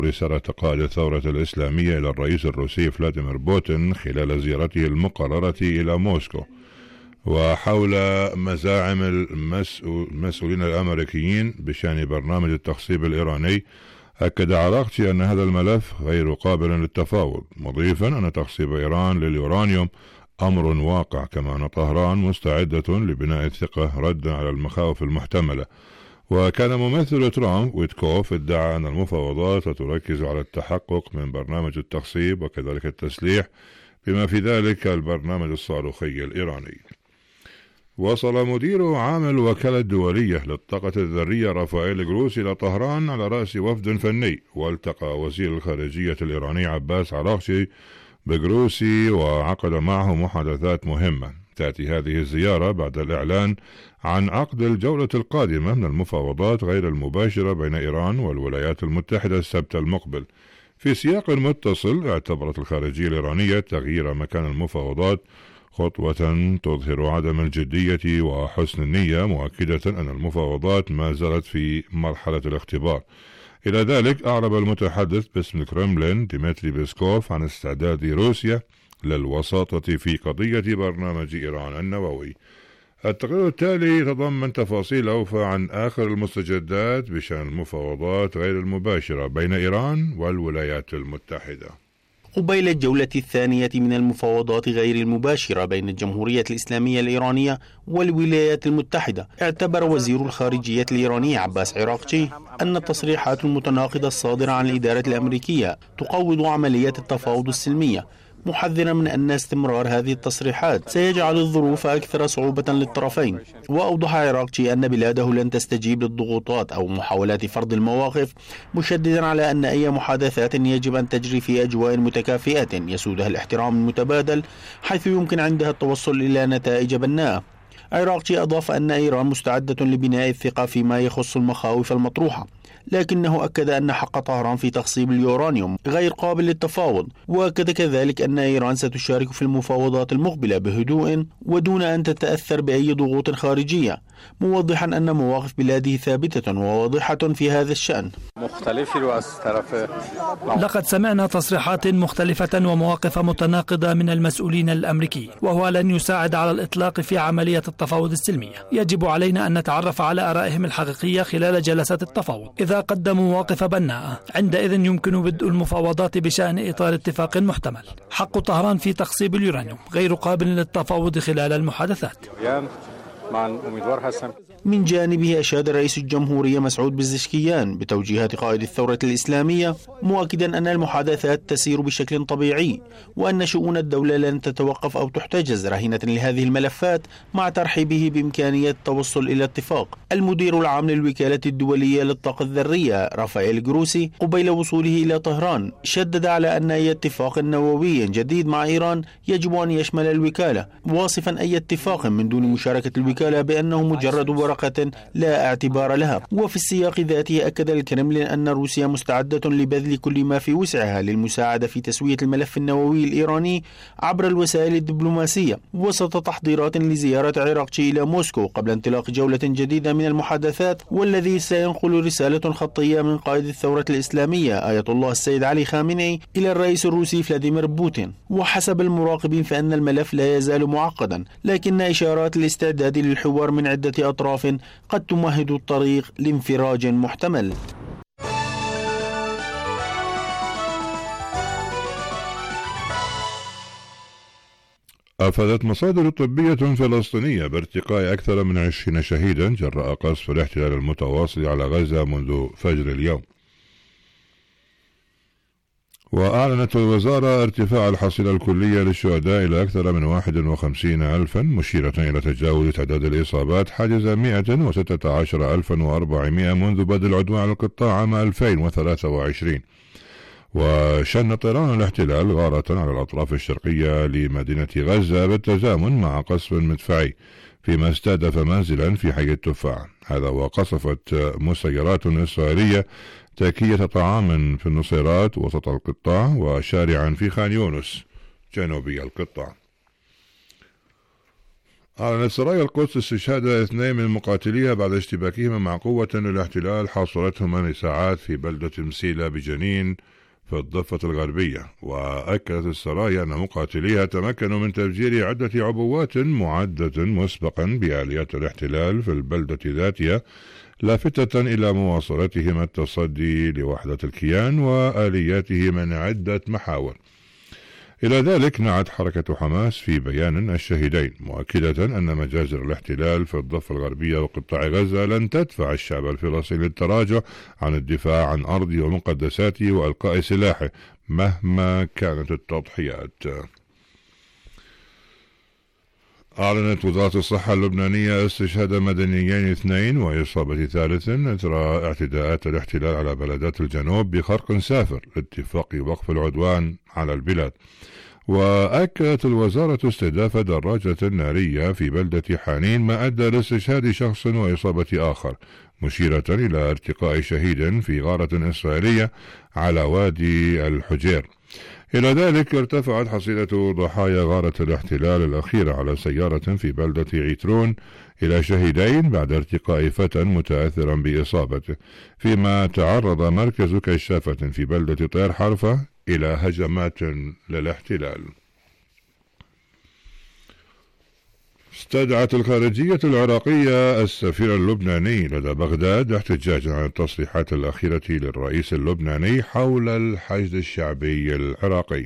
رسالة قائد الثورة الإسلامية إلى الرئيس الروسي فلاديمير بوتين خلال زيارته المقررة إلى موسكو، وحول مزاعم المسؤولين الأمريكيين بشأن برنامج التخصيب الإيراني. أكد عراقتي أن هذا الملف غير قابل للتفاوض، مضيفا أن تخصيب إيران لليورانيوم أمر واقع، كما أن طهران مستعدة لبناء الثقة ردا على المخاوف المحتملة. وكان ممثل ترامب ويتكوف ادعى أن المفاوضات تركز على التحقق من برنامج التخصيب وكذلك التسليح، بما في ذلك البرنامج الصاروخي الإيراني. وصل مدير عام الوكالة الدولية للطاقة الذرية رافائيل جروسي إلى طهران على رأس وفد فني، والتقى وزير الخارجية الإيراني عباس عراقشي بجروسي وعقد معه محادثات مهمة. تأتي هذه الزيارة بعد الإعلان عن عقد الجولة القادمة من المفاوضات غير المباشرة بين إيران والولايات المتحدة السبت المقبل. في سياق متصل، اعتبرت الخارجية الإيرانية تغيير مكان المفاوضات خطوة تظهر عدم الجدية وحسن النية، مؤكدة أن المفاوضات ما زالت في مرحلة الاختبار. إلى ذلك، أعرب المتحدث باسم الكرملين ديمتري بيسكوف عن استعداد روسيا للوساطة في قضية برنامج إيران النووي. التقرير التالي يتضمن تفاصيل أوفى عن آخر المستجدات بشأن المفاوضات غير المباشرة بين إيران والولايات المتحدة. قبيل الجولة الثانية من المفاوضات غير المباشرة بين الجمهورية الإسلامية الإيرانية والولايات المتحدة، اعتبر وزير الخارجية الإيراني عباس عراقچي أن التصريحات المتناقضة الصادرة عن الإدارة الأمريكية تقوض عملية التفاوض السلمية، محذرا من أن استمرار هذه التصريحات سيجعل الظروف أكثر صعوبة للطرفين. وأوضح عراقچي أن بلاده لن تستجيب للضغوطات أو محاولات فرض المواقف، مشددا على أن أي محادثات يجب أن تجري في أجواء متكافئة يسودها الاحترام المتبادل، حيث يمكن عندها التوصل إلى نتائج بناءة. عراقچي أضاف أن إيران مستعدة لبناء الثقة فيما يخص المخاوف المطروحة، لكنه أكد أن حق طهران في تخصيب اليورانيوم غير قابل للتفاوض. وأكد كذلك أن إيران ستشارك في المفاوضات المقبلة بهدوء ودون أن تتأثر بأي ضغوط خارجية، موضحا أن مواقف بلاده ثابتة وواضحة في هذا الشأن. لقد سمعنا تصريحات مختلفة ومواقف متناقضة من المسؤولين الأمريكي، وهو لن يساعد على الإطلاق في عملية التفاوض السلمية. يجب علينا أن نتعرف على آرائهم الحقيقية خلال جلسات التفاوض. إذا قدموا مواقف بناءة، عندئذ يمكن بدء المفاوضات بشأن إطار اتفاق محتمل. حق طهران في تخصيب اليورانيوم غير قابل للتفاوض خلال المحادثات. من جانبه، أشاد رئيس الجمهورية مسعود بزشكيان بتوجيهات قائد الثورة الإسلامية، مؤكدا أن المحادثات تسير بشكل طبيعي، وأن شؤون الدولة لن تتوقف أو تحتجز رهينة لهذه الملفات، مع ترحيبه بإمكانية التوصل إلى اتفاق. المدير العام للوكالة الدولية للطاقة الذرية رافائيل جروسي قبيل وصوله إلى طهران شدد على أن أي اتفاق نووي جديد مع إيران يجب أن يشمل الوكالة، واصفا أي اتفاق من دون مشاركة الوكالة بأنه مجرد ورقة لا اعتبار لها. وفي السياق ذاته، أكد الكرملين أن روسيا مستعدة لبذل كل ما في وسعها للمساعدة في تسوية الملف النووي الإيراني عبر الوسائل الدبلوماسية، وسط تحضيرات لزيارة عراقچي إلى موسكو قبل انطلاق جولة جديدة من المحادثات، والذي سينقل رسالة خطية من قائد الثورة الإسلامية آية الله السيد علي خامنئي إلى الرئيس الروسي فلاديمير بوتين. وحسب المراقبين فإن الملف لا يزال معقدا، لكن إشارات الاستعداد للحوار من عدة أطراف قد تمهد الطريق لانفراج محتمل. أفادت مصادر طبية فلسطينية بارتقاء أكثر من 20 شهيدا جراء قصف الاحتلال المتواصل على غزة منذ فجر اليوم. وأعلنت الوزارة ارتفاع الحصيلة الكلية للشهداء إلى أكثر من 51,000، مشيرة إلى تجاوز تعداد الإصابات حاجز 116,400 منذ بدء العدوان على القطاع عام 2023. وشن طيران الاحتلال غارة على الأطراف الشرقية لمدينة غزة بالتزامن مع قصف مدفعي، فيما استهدف منزلا في حي التفاح. هذا وقصفت مسيرات إسرائيلية تاكية طعام في النصيرات وسط القطاع، وشارعا في خان يونس جنوبي القطاع. أعلنت سرايا القدس استشهاد 2 من مقاتليها بعد اشتباكهما مع قوة الاحتلال حاصرتهما لساعات في بلدة مسيلة بجنين في الضفة الغربية. وأكدت السرايا أن مقاتليها تمكنوا من تفجير عدة عبوات معدة مسبقا بآليات الاحتلال في البلدة ذاتها، لافتة إلى مواصلتهما التصدي لوحدة الكيان وآلياته من عدة محاور. إلى ذلك نعت حركة حماس في بيان الشهيدين، مؤكدة أن مجازر الاحتلال في الضفة الغربية وقطاع غزة لن تدفع الشعب الفلسطيني للتراجع عن الدفاع عن أرضه ومقدساته وإلقاء سلاحه مهما كانت التضحيات. أعلنت وزارة الصحة اللبنانية استشهاد مدنيين 2 وإصابة 3 إثر اعتداءات الاحتلال على بلدات الجنوب بخرق سافر لاتفاق وقف العدوان على البلاد. وأكدت الوزارة استهداف دراجة نارية في بلدة حانين ما أدى لاستشهاد شخص وإصابة آخر، مشيرة إلى ارتقاء شهيد في غارة إسرائيلية على وادي الحجير. إلى ذلك ارتفعت حصيلة ضحايا غارة الاحتلال الأخيرة على سيارة في بلدة عيترون إلى شهيدين بعد ارتقاء فتى متأثرا بإصابته، فيما تعرض مركز كشافة في بلدة طير حرفة إلى هجمات للاحتلال. استدعت الخارجية العراقية السفير اللبناني لدى بغداد احتجاجا عن التصريحات الأخيرة للرئيس اللبناني حول الحشد الشعبي العراقي.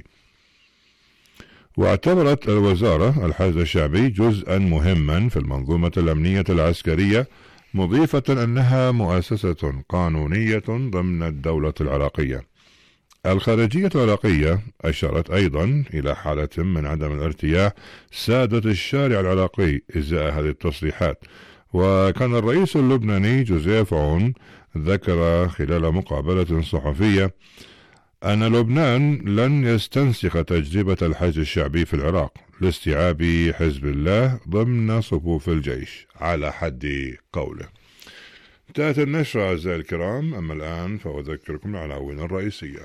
واعتبرت الوزارة الحشد الشعبي جزءا مهما في المنظومة الأمنية العسكرية، مضيفة أنها مؤسسة قانونية ضمن الدولة العراقية. الخارجية العراقية أشارت أيضا إلى حالة من عدم الارتياح سادت الشارع العراقي إزاء هذه التصريحات. وكان الرئيس اللبناني جوزيف عون ذكر خلال مقابلة صحفية أن لبنان لن يستنسخ تجربة الحشد الشعبي في العراق لاستيعاب حزب الله ضمن صفوف الجيش على حد قوله. انتهت النشرة أعزائي الكرام، أما الآن فأذكركم العناوين الرئيسية.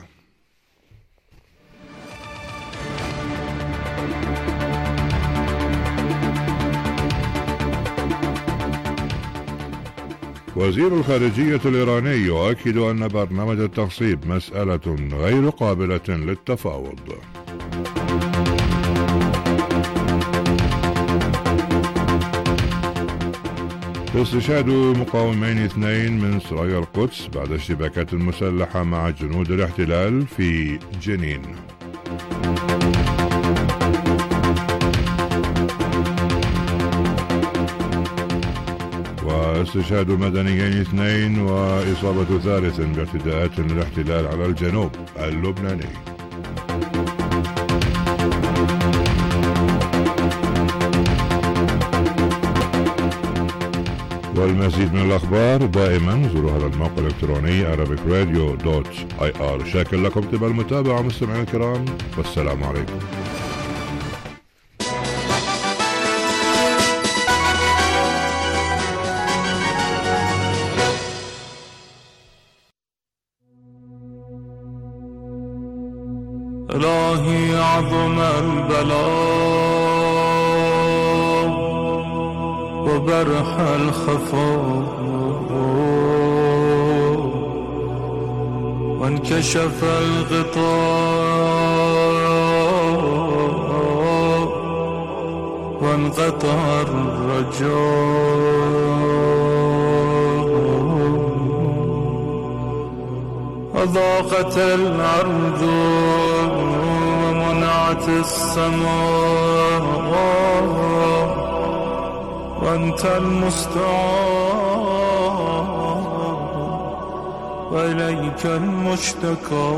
وزير الخارجية الإيراني يؤكد أن برنامج التخصيب مسألة غير قابلة للتفاوض. استشهاد مقاومين 2 من سرايا القدس بعد اشتباكات مسلحة مع جنود الاحتلال في جنين. واستشهاد مدنيين 2 وإصابة 3 باعتداءات الاحتلال على الجنوب اللبناني. والمزيد من الأخبار دائما زوروا هذا الموقع الإلكتروني arabicradio.ir. شاكر لكم طيب المتابعة مستمعينا الكرام، والسلام عليكم. إلهي عظم البلاء وبرح الخفاء وانكشف الغطاء وانقطع الرجاء أضاقت الأرض ومنعت السماء وأنت المستعان وإليك المشتكى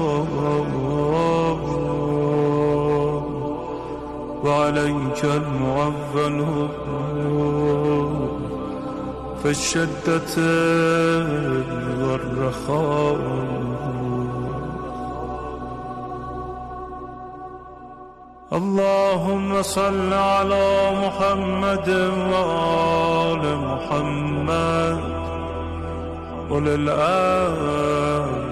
وعليك المعول في الشدة والرخاء. اللهم صل على محمد وآل محمد وللآل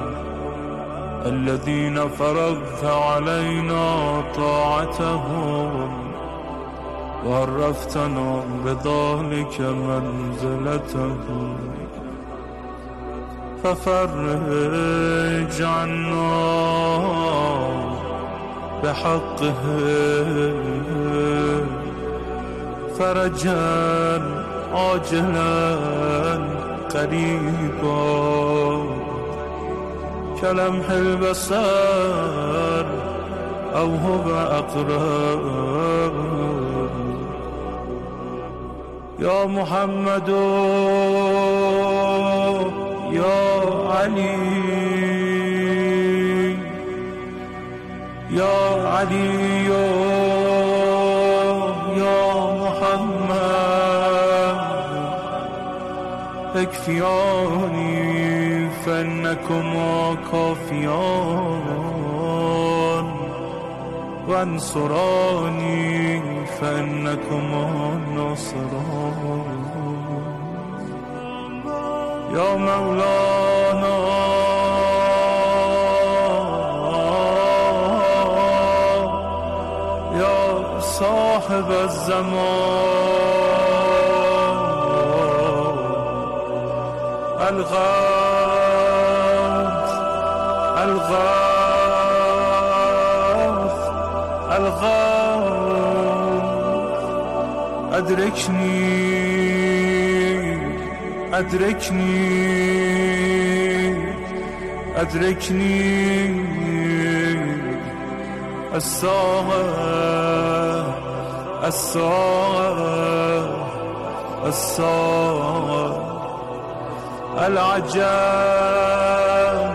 الذين فرضت علينا طاعتهم وعرفتنا بذلك منزلته ففرج عنا بحقه فرجا عاجلا قريبا كلمح البصر أو هو أقرب يا محمد يا علي يا علي يا محمد اكفياني فإنكما كافيان وانصراني فإنكما ناصران يا مولانا يا صاحب الزمان الغوث الغوث الغوث أدركني أدركني أدركني الساعة الساعة الساعة العجاب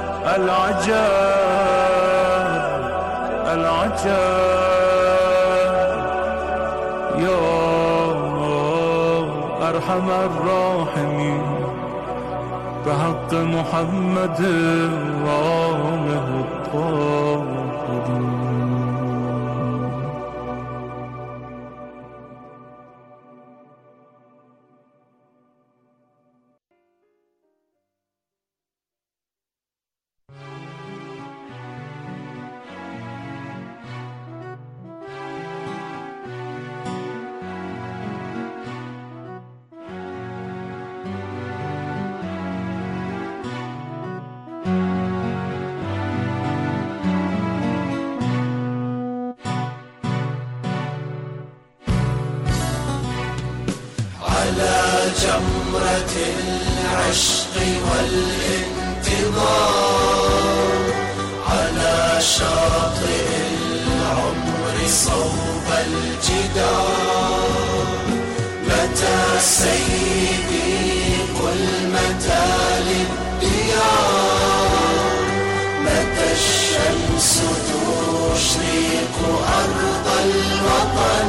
العجاب العجاب يا أرحم الراحمين بحق محمد وآله الطاهرين. جمرة العشق والانتظار على شاطئ العمر صوب الجدار متى سيدي قل متى للديار متى الشمس تشرق أرض الوطن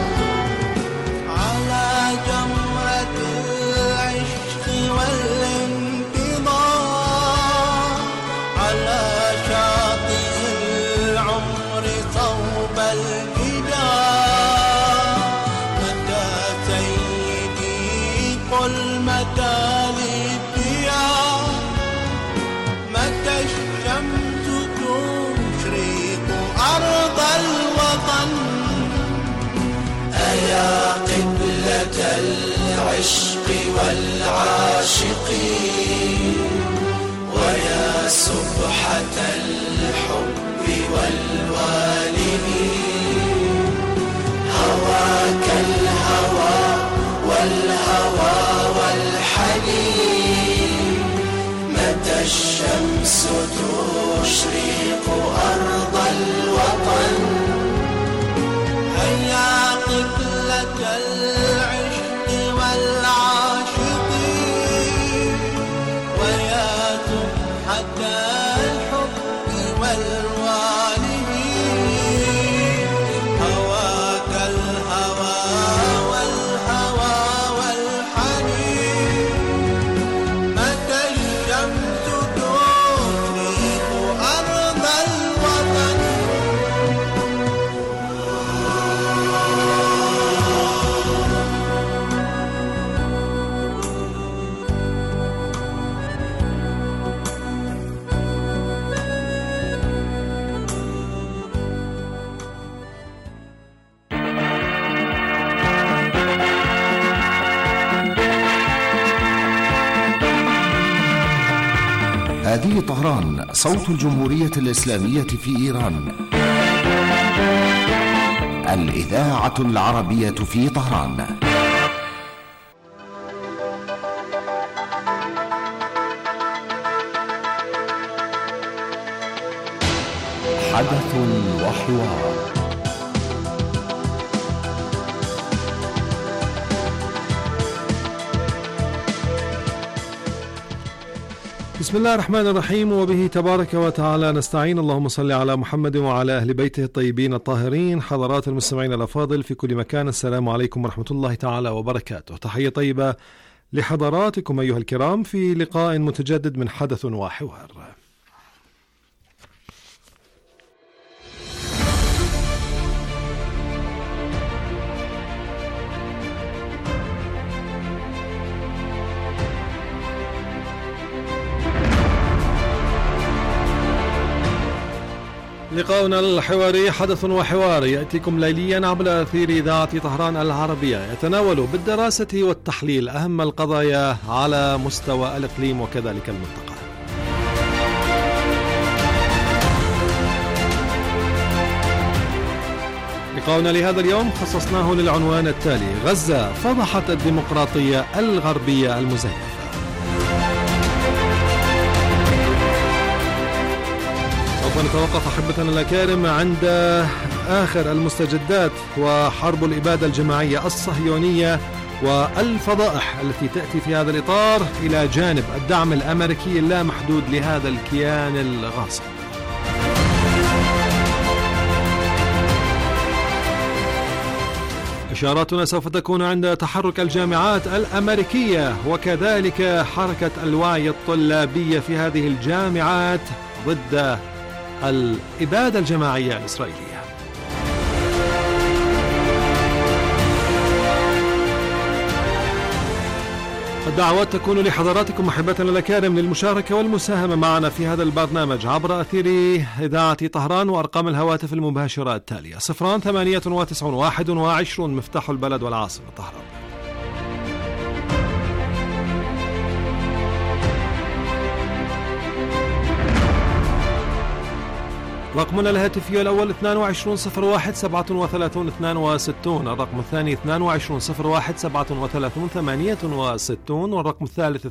العشق والعاشقين ويا سبحة الحب والوالدين هواك الهوى والهوى والحنين متى الشمس تشرق أرض الوطن هيا قبلة العشق والعاشقين ويا سبحة الحب هذه طهران، صوت الجمهورية الإسلامية في إيران، الإذاعة العربية في طهران. حدث وحوار. بسم الله الرحمن الرحيم، وبه تبارك وتعالى نستعين. اللهم صل على محمد وعلى أهل بيته الطيبين الطاهرين. حضرات المستمعين الأفاضل في كل مكان، السلام عليكم ورحمة الله تعالى وبركاته. تحية طيبة لحضراتكم أيها الكرام في لقاء متجدد من حدث وحوار. لقاؤنا الحواري حدث وحوار يأتيكم ليليا عبر أثير إذاعة طهران العربية، يتناول بالدراسة والتحليل أهم القضايا على مستوى الإقليم وكذلك المنطقة. لقاؤنا لهذا اليوم خصصناه للعنوان التالي: غزة فضحت الديمقراطية الغربية المزيفة. ونتوقف أحبتنا الأكارم عند آخر المستجدات وحرب الإبادة الجماعية الصهيونية والفضائح التي تأتي في هذا الإطار إلى جانب الدعم الأمريكي اللامحدود لهذا الكيان الغاصب. إشاراتنا سوف تكون عند تحرك الجامعات الأمريكية وكذلك حركة الوعي الطلابية في هذه الجامعات ضد الإبادة الجماعية الإسرائيلية. الدعوات تكون لحضراتكم أحبتنا الأكارم للمشاركة والمساهمة معنا في هذا البرنامج عبر أثير إذاعة طهران، وأرقام الهواتف المباشرة التالية: 09891 مفتاح البلد والعاصمة طهران، رقمنا الهاتفي الأول 2201373262، الرقم الثاني 2201373868، والرقم الثالث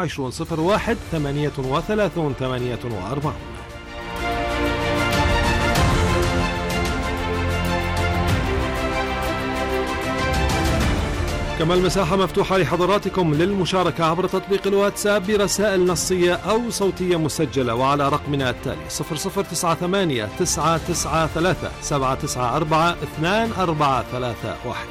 2201383840. كما المساحة مفتوحة لحضراتكم للمشاركة عبر تطبيق الواتساب برسائل نصية أو صوتية مسجلة، وعلى رقمنا التالي 0098-993-794-2431.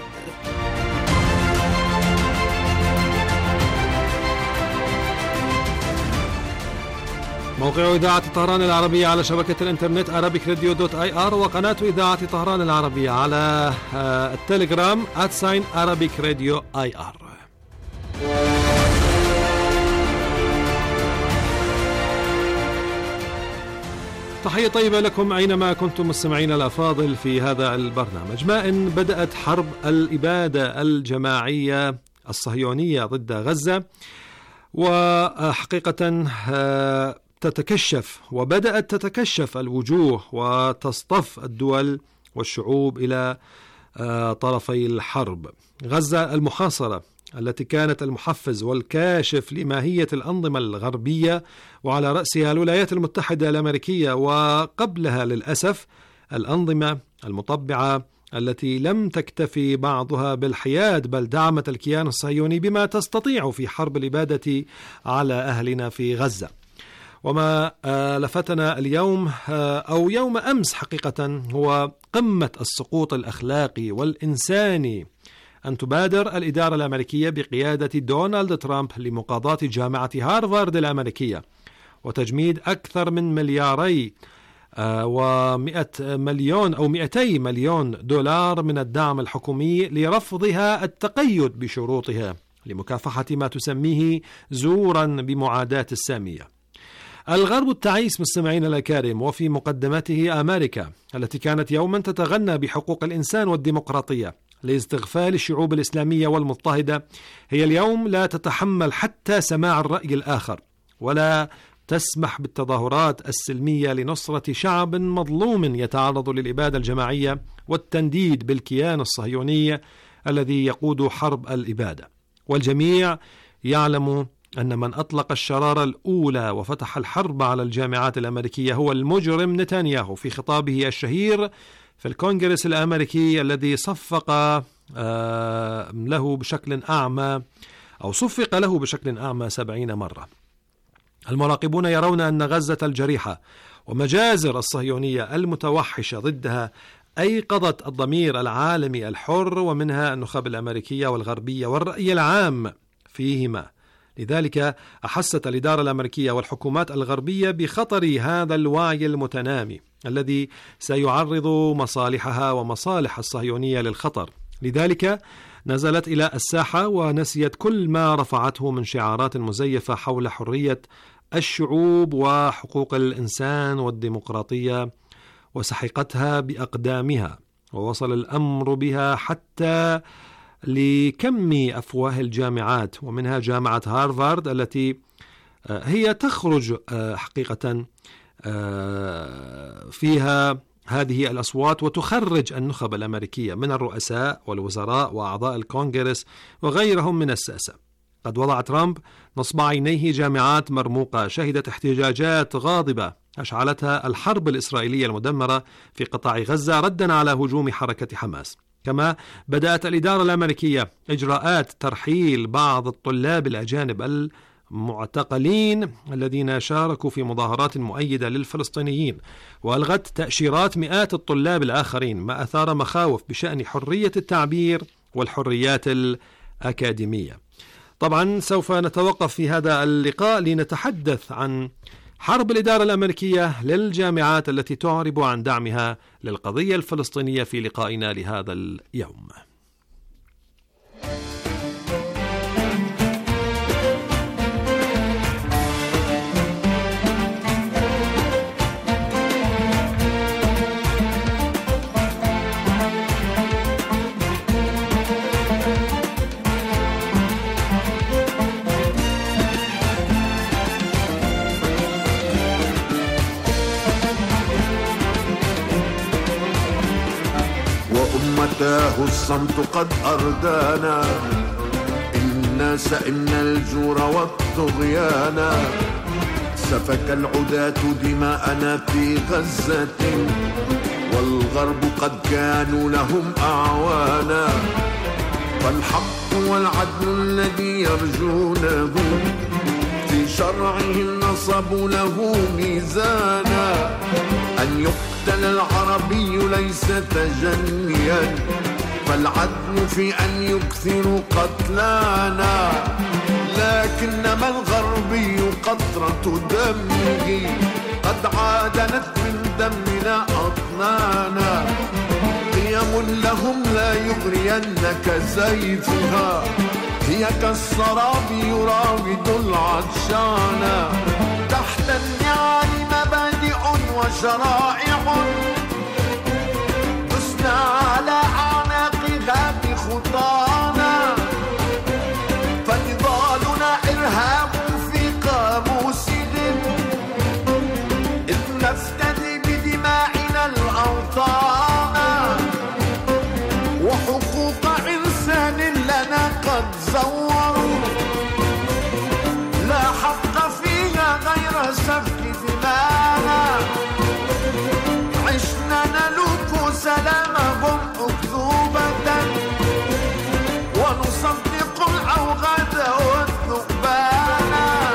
موقع إذاعة طهران العربية على شبكة الإنترنت arabicradio.ir، وقناة إذاعة طهران العربية على التليجرام @arabicradio.ir. تحية طيبة لكم أينما كنتم مستمعين الأفاضل في هذا البرنامج. ما إن بدأت حرب الإبادة الجماعية الصهيونية ضد غزة، وحقيقة تتكشف وبدأت تتكشف الوجوه وتصطف الدول والشعوب إلى طرفي الحرب. غزة المحاصرة التي كانت المحفز والكاشف لماهية الأنظمة الغربية، وعلى رأسها الولايات المتحدة الأمريكية، وقبلها للأسف الأنظمة المطبعة التي لم تكتفي بعضها بالحياد، بل دعمت الكيان الصهيوني بما تستطيع في حرب الإبادة على أهلنا في غزة. وما لفتنا اليوم أو يوم أمس حقيقة هو قمة السقوط الأخلاقي والإنساني أن تبادر الإدارة الأمريكية بقيادة دونالد ترامب لمقاضاة جامعة هارفارد الأمريكية وتجميد أكثر من $200 مليون أو $200 مليون من الدعم الحكومي لرفضها التقيد بشروطها لمكافحة ما تسميه زورا بمعاداة السامية. الغرب التعيس مستمعين الأكارم، وفي مقدمته أمريكا التي كانت يوما تتغنى بحقوق الإنسان والديمقراطية لاستغفال الشعوب الإسلامية والمضطهدة، هي اليوم لا تتحمل حتى سماع الرأي الآخر، ولا تسمح بالتظاهرات السلمية لنصرة شعب مظلوم يتعرض للإبادة الجماعية والتنديد بالكيان الصهيوني الذي يقود حرب الإبادة. والجميع يعلم أن من أطلق الشرارة الأولى وفتح الحرب على الجامعات الأمريكية هو المجرم نتنياهو في خطابه الشهير في الكونغرس الأمريكي الذي صفق له بشكل أعمى أو صفق له بشكل أعمى 70 مرة. المراقبون يرون أن غزة الجريحة ومجازر الصهيونية المتوحشة ضدها أيقظت الضمير العالمي الحر، ومنها النخب الأمريكية والغربية والرأي العام فيهما. لذلك أحست الإدارة الأمريكية والحكومات الغربية بخطر هذا الوعي المتنامي الذي سيعرض مصالحها ومصالح الصهيونية للخطر. لذلك نزلت إلى الساحة ونسيت كل ما رفعته من شعارات مزيفة حول حرية الشعوب وحقوق الإنسان والديمقراطية، وسحقتها بأقدامها، ووصل الأمر بها حتى لكم أفواه الجامعات، ومنها جامعة هارفارد التي هي تخرج حقيقة فيها هذه الأصوات وتخرج النخب الأمريكية من الرؤساء والوزراء وأعضاء الكونغرس وغيرهم من الساسة. قد وضع ترامب نصب عينيه جامعات مرموقة شهدت احتجاجات غاضبة أشعلتها الحرب الإسرائيلية المدمرة في قطاع غزة ردا على هجوم حركة حماس. كما بدأت الإدارة الأمريكية إجراءات ترحيل بعض الطلاب الأجانب المعتقلين الذين شاركوا في مظاهرات مؤيدة للفلسطينيين، وألغت تأشيرات مئات الطلاب الآخرين، ما أثار مخاوف بشأن حرية التعبير والحريات الأكاديمية. طبعا سوف نتوقف في هذا اللقاء لنتحدث عن حرب الإدارة الأمريكية للجامعات التي تعرب عن دعمها للقضية الفلسطينية في لقائنا لهذا اليوم. الصمت قد أردانا، إنا سئمنا الجور والطغيانا، سفك العداة دماءنا في غزة، والغرب قد كانوا لهم أعوانا، فالحق والعدل الذي يرجونه في شرعهم نصبوا له ميزانا، أن يقتل العربي ليس تجنيا، فالعدل في أن يكثر قتلانا، لكنما الغربي قطرة دمه قد عادلت من دمنا أطنانا، قيم لهم لا يغرينك سيفها، هي كالسراب يراود العطشانا، تحت النعال مبادئ وشرائع تسنى على أعناقها بخطانا، فنضالنا إرهاب في قاموسهم، إذ نفتدي بدمائنا الأوطان، وحقوق إنسان لنا قد زوروا، لا حق فيها غير سفك دمانا، عشنا نلوك سلامهم أكذوبة، ونصدق الأوغاد والذؤبانا،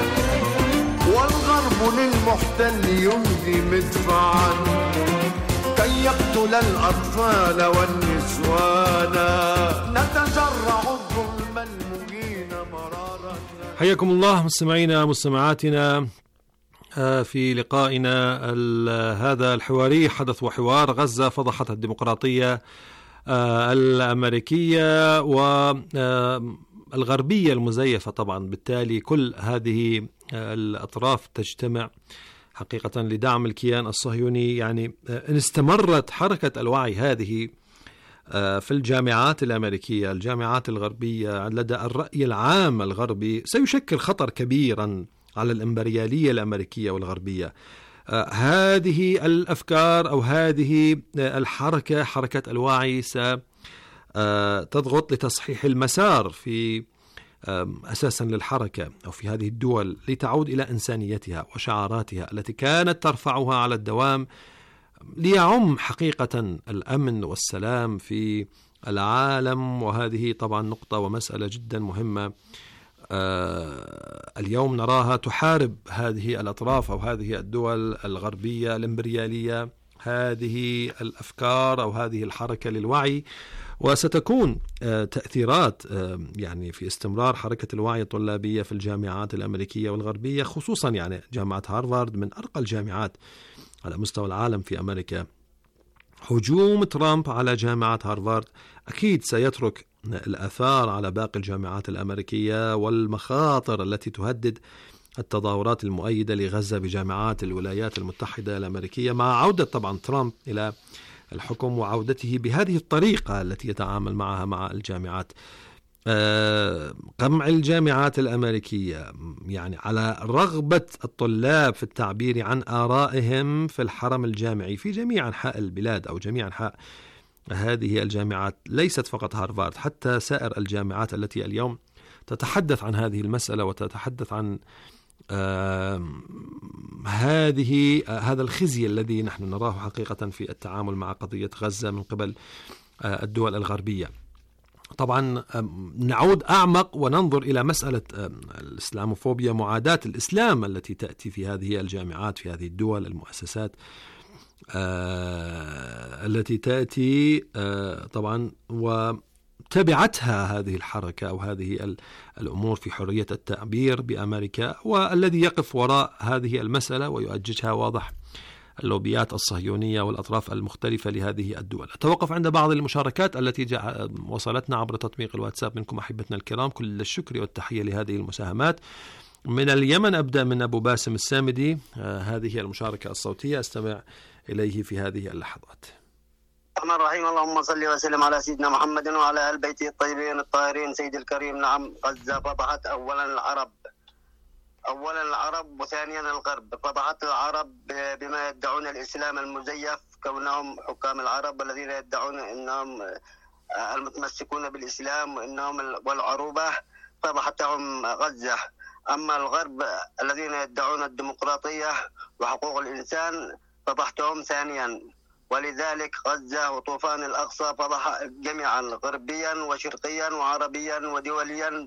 والغرب للمحتل يمضي مدفعا كي يقتل الأطفال والنسوان، نتجرع الظلم المهين مرارا. حياكم الله مستمعينا مستمعاتنا في لقائنا هذا الحواري، حدث وحوار غزة فضحت الديمقراطية الأمريكية والغربية المزيفة. طبعا بالتالي كل هذه الأطراف تجتمع حقيقة لدعم الكيان الصهيوني. يعني إن استمرت حركة الوعي هذه في الجامعات الأمريكية، الجامعات الغربية، لدى الرأي العام الغربي، سيشكل خطر كبيرا على الإمبريالية الأمريكية والغربية. هذه الأفكار أو هذه الحركة، حركة الوعي، ستضغط لتصحيح المسار في أساسا للحركة أو في هذه الدول لتعود إلى إنسانيتها وشعاراتها التي كانت ترفعها على الدوام ليعم حقيقة الأمن والسلام في العالم. وهذه طبعا نقطة ومسألة جدا مهمة اليوم نراها تحارب هذه الأطراف أو هذه الدول الغربية الإمبريالية هذه الأفكار أو هذه الحركة للوعي، وستكون تأثيرات يعني في استمرار حركة الوعي الطلابية في الجامعات الأمريكية والغربية، خصوصا يعني جامعة هارفارد من أرقى الجامعات على مستوى العالم في أمريكا. هجوم ترامب على جامعة هارفارد أكيد سيترك الآثار على باقي الجامعات الأمريكية والمخاطر التي تهدد التظاهرات المؤيدة لغزة بجامعات الولايات المتحدة الأمريكية مع عودة طبعا ترامب إلى الحكم وعودته بهذه الطريقة التي يتعامل معها مع الجامعات. قمع الجامعات الأمريكية يعني على رغبة الطلاب في التعبير عن آرائهم في الحرم الجامعي في جميع أنحاء البلاد أو جميع أنحاء هذه الجامعات، ليست فقط هارفارد، حتى سائر الجامعات التي اليوم تتحدث عن هذه المسألة وتتحدث عن هذا الخزي الذي نحن نراه حقيقة في التعامل مع قضية غزة من قبل الدول الغربية. طبعا نعود أعمق وننظر إلى مسألة الإسلاموفوبيا، معاداة الإسلام التي تأتي في هذه الجامعات في هذه الدول، المؤسسات التي تأتي طبعا وتبعتها هذه الحركة أو هذه الأمور في حرية التعبير بأمريكا، والذي يقف وراء هذه المسألة ويؤججها واضح اللوبيات الصهيونية والأطراف المختلفة لهذه الدول. أتوقف عند بعض المشاركات التي وصلتنا عبر تطبيق الواتساب منكم أحبتنا الكرام، كل الشكر والتحية لهذه المساهمات. من اليمن أبدأ من أبو باسم السامدي، هذه المشاركة الصوتية أستمع إليه في هذه اللحظات. الرحمن الرحيم، اللهم صل وسلم على سيدنا محمد وعلى آل بيته الطيبين الطاهرين. سيد الكريم، نعم، غزة فضحت أولا العرب وثانيا الغرب. فضحت العرب بما يدعون الإسلام المزيف كونهم حكام العرب الذين يدعون أنهم المتمسكون بالإسلام والعروبة، فضحتهم غزة. أما الغرب الذين يدعون الديمقراطية وحقوق الإنسان فضحتهم ثانيا. ولذلك غزة وطوفان الأقصى فضح جميعا غربيا وشرقيا وعربيا ودوليا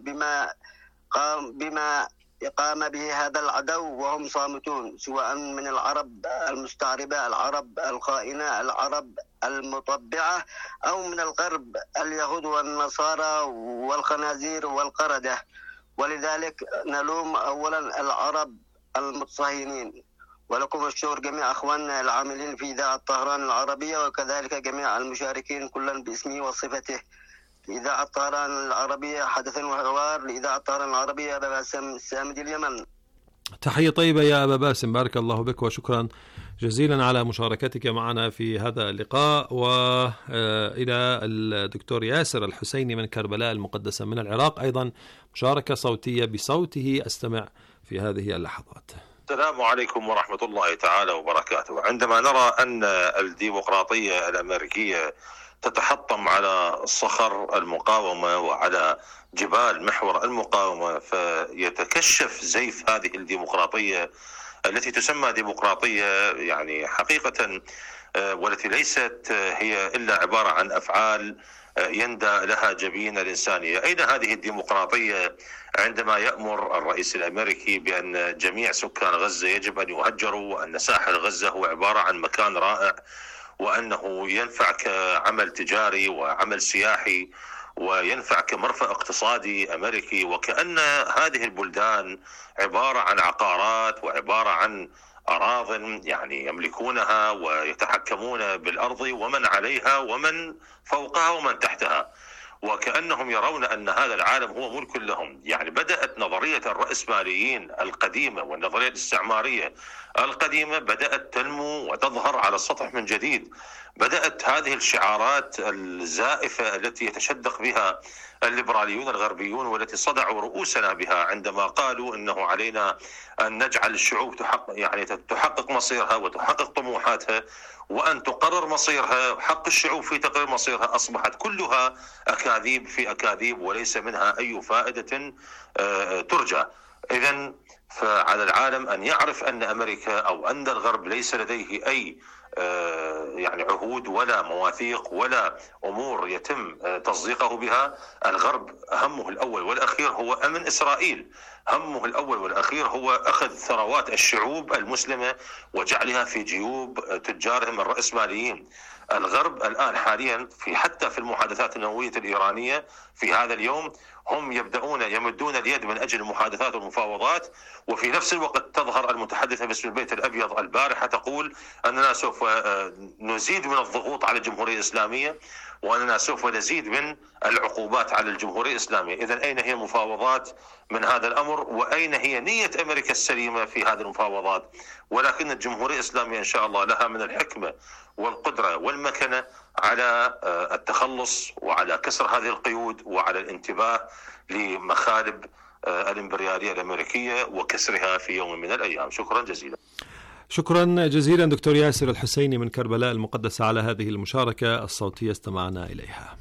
بما قام به هذا العدو وهم صامتون، سواء من العرب المستعربة، العرب الخائنة، العرب المطبعة، أو من الغرب اليهود والنصارى والخنازير والقردة. ولذلك نلوم أولا العرب المتصهينين. ولكم الشكر جميع أخواننا العاملين في إذاعة طهران العربية، وكذلك جميع المشاركين كلا باسمه وصفته. إذاعة طهران العربية حدث وحوار لإذاعة طهران العربية، أبا باسم السامدي اليمن. تحية طيبة يا أبا باسم، بارك الله بك وشكرا جزيلا على مشاركتك معنا في هذا اللقاء. وإلى الدكتور ياسر الحسيني من كربلاء المقدسة من العراق، أيضا مشاركة صوتية بصوته أستمع في هذه اللحظات. السلام عليكم ورحمة الله تعالى وبركاته. عندما نرى أن الديمقراطية الأمريكية تتحطم على صخر المقاومة وعلى جبال محور المقاومة، فيتكشف زيف هذه الديمقراطية التي تسمى ديمقراطية يعني حقيقة، والتي ليست هي إلا عبارة عن أفعال يندى لها جبين الإنسانية. أين هذه الديمقراطية عندما يأمر الرئيس الأمريكي بأن جميع سكان غزة يجب أن يهجروا، وأن ساحل غزة هو عبارة عن مكان رائع، وأنه ينفع كعمل تجاري وعمل سياحي وينفع كمرفأ اقتصادي أمريكي، وكأن هذه البلدان عبارة عن عقارات وعبارة عن أراضٍ يعني يملكونها ويتحكمون بالأرض ومن عليها ومن فوقها ومن تحتها، وكأنهم يرون أن هذا العالم هو ملك لهم. يعني بدأت نظرية الرأسماليين القديمة والنظرية الاستعمارية القديمة بدأت تنمو وتظهر على السطح من جديد. بدأت هذه الشعارات الزائفة التي يتشدق بها الليبراليون الغربيون والتي صدعوا رؤوسنا بها عندما قالوا انه علينا ان نجعل الشعوب تحقق مصيرها وتحقق طموحاتها وان تقرر مصيرها. حق الشعوب في تقرير مصيرها اصبحت كلها اكاذيب في اكاذيب وليس منها اي فائده ترجى. اذن فعلى العالم ان يعرف ان امريكا او ان الغرب ليس لديه اي عهود ولا مواثيق ولا أمور يتم تصديقه بها. الغرب همه الأول والأخير هو أمن إسرائيل، همه الأول والأخير هو أخذ ثروات الشعوب المسلمة وجعلها في جيوب تجارهم الرأسماليين. الغرب الآن حاليا حتى في المحادثات النووية الإيرانية في هذا اليوم هم يمدون اليد من أجل المحادثات والمفاوضات، وفي نفس الوقت تظهر المتحدثة باسم البيت الأبيض البارحة تقول أننا سوف نزيد من الضغوط على الجمهورية الإسلامية وأننا سوف نزيد من العقوبات على الجمهورية الإسلامية. إذن أين هي المفاوضات من هذا الأمر؟ وأين هي نية أمريكا السليمة في هذه المفاوضات؟ ولكن الجمهورية الإسلامية إن شاء الله لها من الحكمة والقدرة والمكنة على التخلص وعلى كسر هذه القيود وعلى الانتباه لمخالب الإمبريالية الأمريكية وكسرها في يوم من الأيام. شكرا جزيلا. شكرا جزيلا دكتور ياسر الحسيني من كربلاء المقدسة على هذه المشاركة الصوتية استمعنا إليها.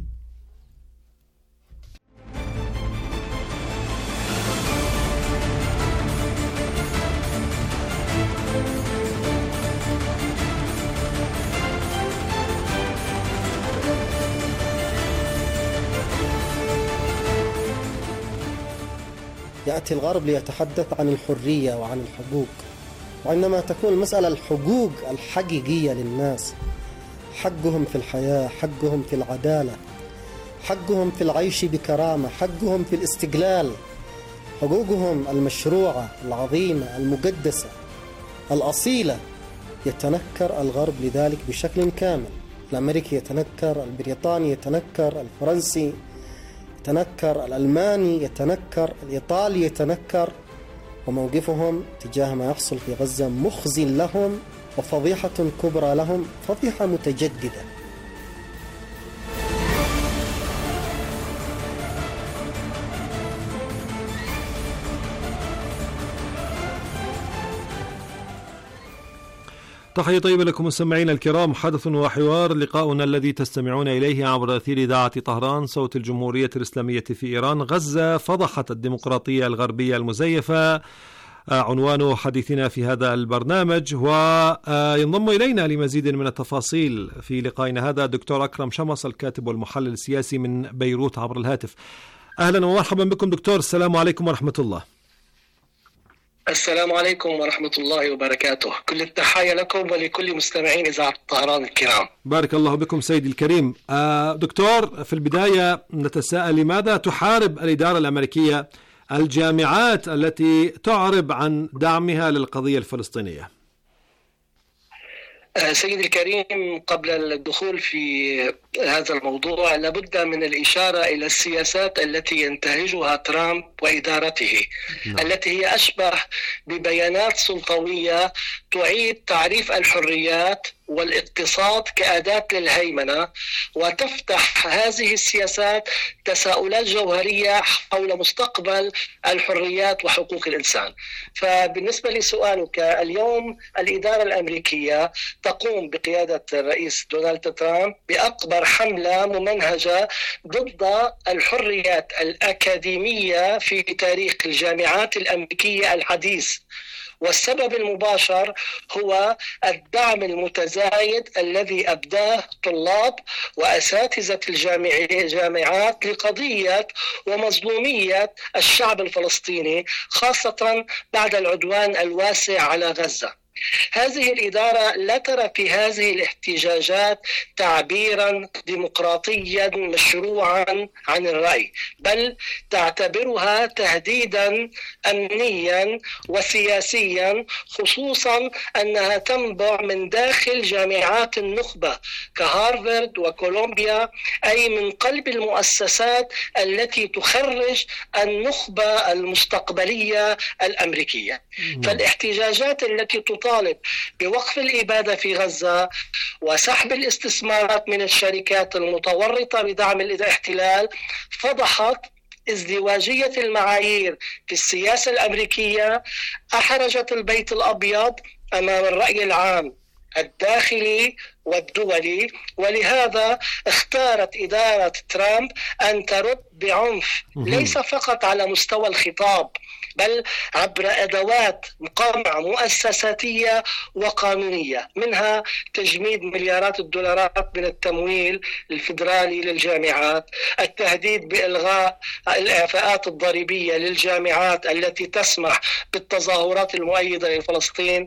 يأتي الغرب ليتحدث عن الحرية وعن الحقوق، وعندما تكون المسألة الحقوق الحقيقية للناس، حقهم في الحياة، حقهم في العدالة، حقهم في العيش بكرامة، حقهم في الاستقلال، حقوقهم المشروعة العظيمة المقدسة الأصيلة، يتنكر الغرب لذلك بشكل كامل. الأمريكي يتنكر، البريطاني يتنكر، الفرنسي يتنكر، الألماني يتنكر، الإيطالي يتنكر، وموقفهم تجاه ما يحصل في غزة مخزن لهم وفضيحة كبرى لهم، فضيحة متجددة. تحية طيبة لكم مستمعينا الكرام. حدث وحوار لقاؤنا الذي تستمعون إليه عبر أثير إذاعة طهران صوت الجمهورية الإسلامية في إيران. غزة فضحت الديمقراطية الغربية المزيفة عنوان حديثنا في هذا البرنامج، وينضم إلينا لمزيد من التفاصيل في لقائنا هذا دكتور أكرم شمس الكاتب والمحلل السياسي من بيروت عبر الهاتف. أهلا ومرحبا بكم دكتور. السلام عليكم ورحمة الله. السلام عليكم ورحمة الله وبركاته. كل التحية لكم ولكل مستمعين إذاعة طهران الكرام. بارك الله بكم سيدي الكريم. دكتور، في البداية نتساءل لماذا تحارب الإدارة الأمريكية الجامعات التي تعرب عن دعمها للقضية الفلسطينية؟ سيدي الكريم، قبل الدخول في هذا الموضوع لابد من الإشارة إلى السياسات التي ينتهجها ترامب وإدارته، التي هي أشبه ببيانات سلطوية تعيد تعريف الحريات والاقتصاد كأداة للهيمنة، وتفتح هذه السياسات تساؤلات جوهرية حول مستقبل الحريات وحقوق الإنسان. فبالنسبة لسؤالك، اليوم الإدارة الأمريكية تقوم بقيادة الرئيس دونالد ترامب بأكبر حملة ممنهجة ضد الحريات الأكاديمية في تاريخ الجامعات الأمريكية الحديث، والسبب المباشر هو الدعم المتزايد الذي أبداه طلاب وأساتذة الجامعات لقضية ومظلومية الشعب الفلسطيني، خاصة بعد العدوان الواسع على غزة. هذه الإدارة لا ترى في هذه الاحتجاجات تعبيرا ديمقراطيا مشروعا عن الرأي، بل تعتبرها تهديدا أمنيا وسياسيا، خصوصا أنها تنبع من داخل جامعات النخبة كهارفارد وكولومبيا، أي من قلب المؤسسات التي تخرج النخبة المستقبلية الأمريكية. فالاحتجاجات التي تطالب بوقف الإبادة في غزة وسحب الاستثمارات من الشركات المتورطة بدعم الاحتلال فضحت ازدواجية المعايير في السياسة الأمريكية، أحرجت البيت الأبيض أمام الرأي العام الداخلي والدولي، ولهذا اختارت إدارة ترامب أن ترد بعنف ليس فقط على مستوى الخطاب بل عبر أدوات مقامعة مؤسساتية وقانونية، منها تجميد مليارات الدولارات من التمويل الفيدرالي للجامعات، التهديد بإلغاء الإعفاءات الضريبية للجامعات التي تسمح بالتظاهرات المؤيدة لفلسطين،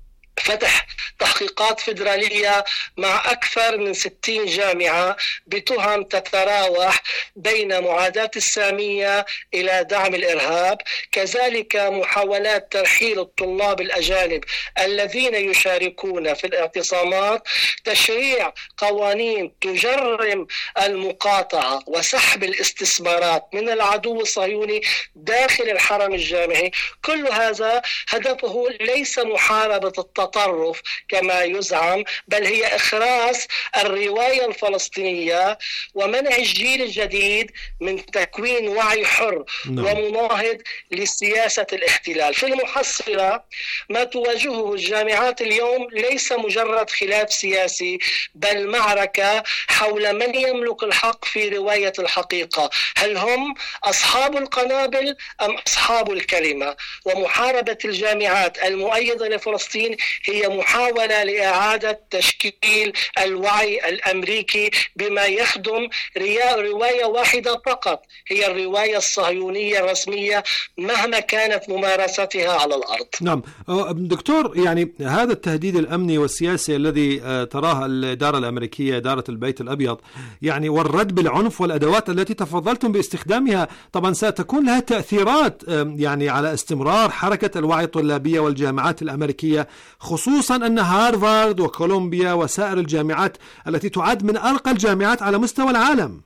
فتح تحقيقات فيدرالية مع أكثر من 60 جامعة بتهم تتراوح بين معاداة السامية إلى دعم الإرهاب، كذلك محاولات ترحيل الطلاب الأجانب الذين يشاركون في الاعتصامات، تشريع قوانين تجرم المقاطعة وسحب الاستثمارات من العدو الصهيوني داخل الحرم الجامعي. كل هذا هدفه ليس محاربة التطرف كما يزعم، بل هي إخراس الرواية الفلسطينية ومنع الجيل الجديد من تكوين وعي حر ومناهض لسياسة الاحتلال. في المحصلة ما تواجهه الجامعات اليوم ليس مجرد خلاف سياسي بل معركة حول من يملك الحق في رواية الحقيقة، هل هم أصحاب القنابل أم أصحاب الكلمة؟ ومحاربة الجامعات المؤيدة لفلسطين هي محاولة لإعادة تشكيل الوعي الأمريكي بما يخدم رواية واحدة فقط، هي الرواية الصهيونية الرسمية مهما كانت ممارستها على الأرض. نعم دكتور، يعني هذا التهديد الأمني والسياسي الذي تراها الإدارة الأمريكية، إدارة البيت الأبيض، يعني والرد بالعنف والأدوات التي تفضلتم باستخدامها طبعا ستكون لها تأثيرات يعني على استمرار حركة الوعي الطلابية والجامعات الأمريكية، خصوصا أن هارفارد وكولومبيا وسائر الجامعات التي تعد من أرقى الجامعات على مستوى العالم.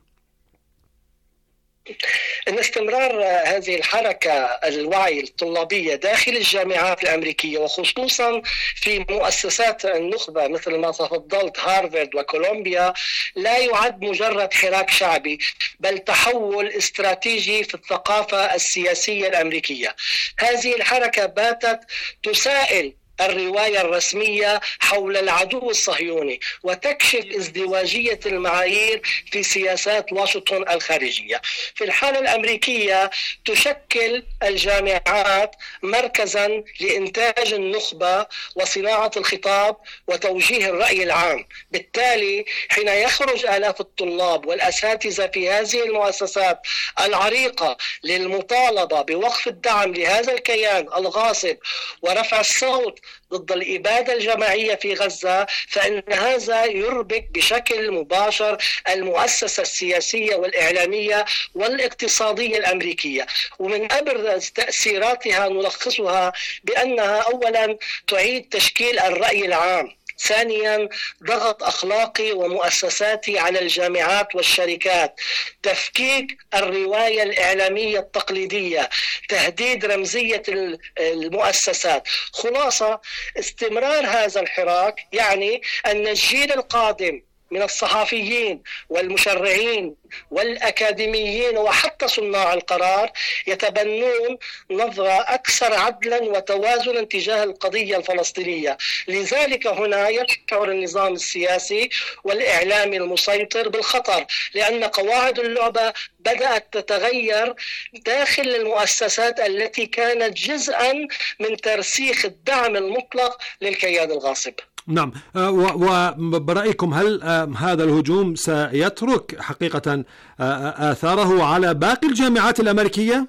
أن استمرار هذه الحركة الوعي الطلابية داخل الجامعات الأمريكية وخصوصا في مؤسسات النخبة مثل ما تفضلت هارفارد وكولومبيا لا يعد مجرد حراك شعبي بل تحول استراتيجي في الثقافة السياسية الأمريكية. هذه الحركة باتت تسائل الرواية الرسمية حول العدو الصهيوني وتكشف ازدواجية المعايير في سياسات واشنطن الخارجية. في الحالة الأمريكية تشكل الجامعات مركزا لإنتاج النخبة وصناعة الخطاب وتوجيه الرأي العام، بالتالي حين يخرج آلاف الطلاب والأساتذة في هذه المؤسسات العريقة للمطالبة بوقف الدعم لهذا الكيان الغاصب ورفع الصوت ضد الإبادة الجماعية في غزة، فإن هذا يربك بشكل مباشر المؤسسة السياسية والإعلامية والاقتصادية الأمريكية. ومن أبرز تأثيراتها نلخصها بأنها أولا تعيد تشكيل الرأي العام، ثانيا ضغط أخلاقي ومؤسساتي على الجامعات والشركات، تفكيك الرواية الإعلامية التقليدية، تهديد رمزية المؤسسات. خلاصة استمرار هذا الحراك يعني أن الجيل القادم من الصحفيين والمشرعين والأكاديميين وحتى صناع القرار يتبنون نظرة أكثر عدلا وتوازنا تجاه القضية الفلسطينية. لذلك هنا يشعر النظام السياسي والإعلامي المسيطر بالخطر، لأن قواعد اللعبة بدأت تتغير داخل المؤسسات التي كانت جزءا من ترسيخ الدعم المطلق للكيان الغاصب. نعم، وبرأيكم هل هذا الهجوم سيترك حقيقة آثاره على باقي الجامعات الأمريكية؟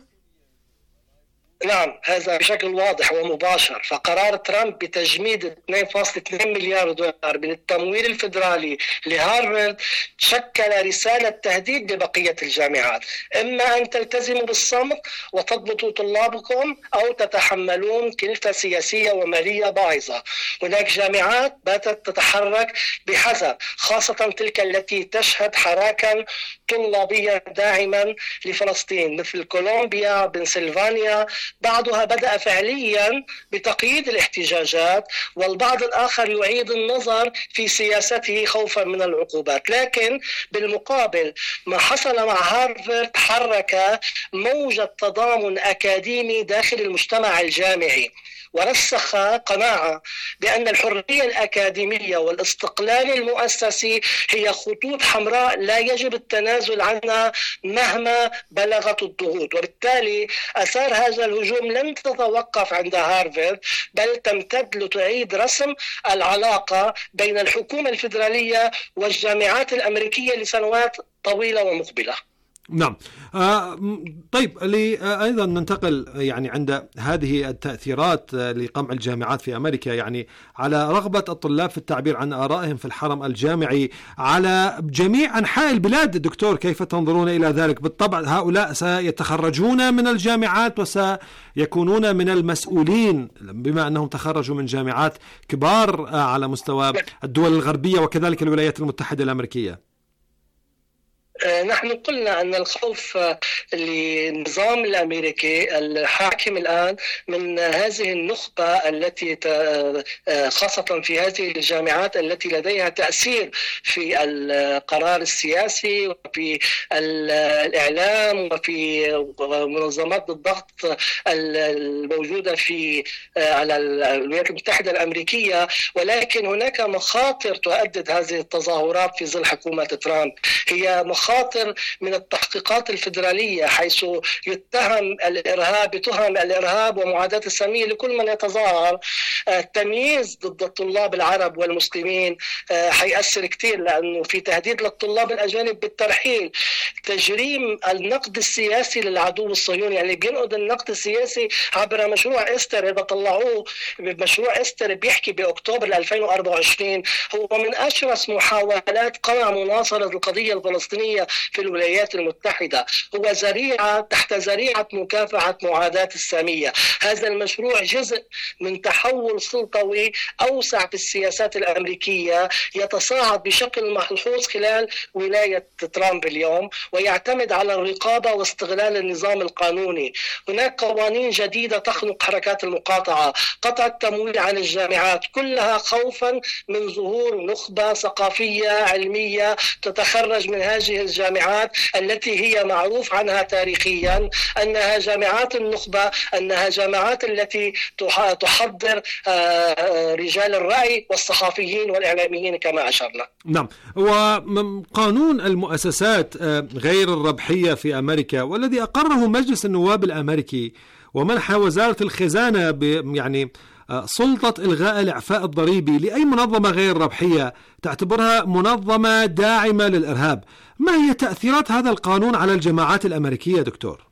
نعم، هذا بشكل واضح ومباشر. فقرار ترامب بتجميد 2.2 مليار دولار من التمويل الفيدرالي لهارفارد شكل رسالة تهديد لبقية الجامعات، إما أن تلتزموا بالصمت وتضبطوا طلابكم أو تتحملون كلفة سياسية ومالية باهظة. هناك جامعات باتت تتحرك بحذر، خاصة تلك التي تشهد حراكا طلابيا داعما لفلسطين مثل كولومبيا، بنسلفانيا. بعضها بدأ فعليا بتقييد الاحتجاجات، والبعض الآخر يعيد النظر في سياسته خوفا من العقوبات. لكن بالمقابل ما حصل مع هارفارد حرك موجة تضامن أكاديمي داخل المجتمع الجامعي، ورسخ قناعة بأن الحرية الأكاديمية والاستقلال المؤسسي هي خطوط حمراء لا يجب التنازل عنها مهما بلغت الضغوط. وبالتالي آثار هذا الهجوم لن تتوقف عند هارفارد، بل تمتد لتعيد رسم العلاقة بين الحكومة الفيدرالية والجامعات الأمريكية لسنوات طويلة ومقبلة. نعم. طيب أيضا ننتقل يعني عند هذه التأثيرات لقمع الجامعات في أمريكا، يعني على رغبة الطلاب في التعبير عن آرائهم في الحرم الجامعي على جميع أنحاء البلاد. دكتور، كيف تنظرون إلى ذلك؟ بالطبع هؤلاء سيتخرجون من الجامعات وسيكونون من المسؤولين بما أنهم تخرجوا من جامعات كبار على مستوى الدول الغربية وكذلك الولايات المتحدة الأمريكية. نحن قلنا أن الخوف للنظام الأمريكي الحاكم الآن من هذه النخبة التي خاصة في هذه الجامعات التي لديها تأثير في القرار السياسي وفي الإعلام وفي منظمات الضغط الموجودة على الولايات المتحدة الأمريكية. ولكن هناك مخاطر تؤدد هذه التظاهرات في ظل حكومة ترامب. هي مخاطر من التحقيقات الفيدرالية، حيث يتهم الإرهاب بتهم الإرهاب ومعاداة السامية لكل من يتظاهر. التمييز ضد الطلاب العرب والمسلمين حيأثر كتير، لأنه في تهديد للطلاب الأجانب بالترحيل. تجريم النقد السياسي للعدو الصهيوني، يعني بينقد النقد السياسي عبر مشروع إستر. إذا طلعوه مشروع إستر بيحكي بأكتوبر 2024 هو من أشرس محاولات قمع مناصرة القضية الفلسطينية في الولايات المتحدة. هو ذريعة تحت ذريعة مكافحة معاداة السامية. هذا المشروع جزء من تحول سلطوي أوسع في السياسات الأمريكية يتصاعد بشكل ملحوظ خلال ولاية ترامب اليوم، ويعتمد على الرقابة واستغلال النظام القانوني. هناك قوانين جديدة تخنق حركات المقاطعة، قطع التمويل عن الجامعات، كلها خوفا من ظهور نخبة ثقافية علمية تتخرج من هذه الجامعات التي هي معروف عنها تاريخيا أنها جامعات النخبة، أنها جامعات التي تحضر رجال الرأي والصحفيين والإعلاميين كما أشرنا. نعم. وقانون المؤسسات غير الربحية في أمريكا والذي أقره مجلس النواب الأمريكي ومنح وزارة الخزانة يعني سلطة إلغاء الإعفاء الضريبي لأي منظمة غير ربحية تعتبرها منظمة داعمة للإرهاب. ما هي تأثيرات هذا القانون على الجماعات الأمريكية دكتور؟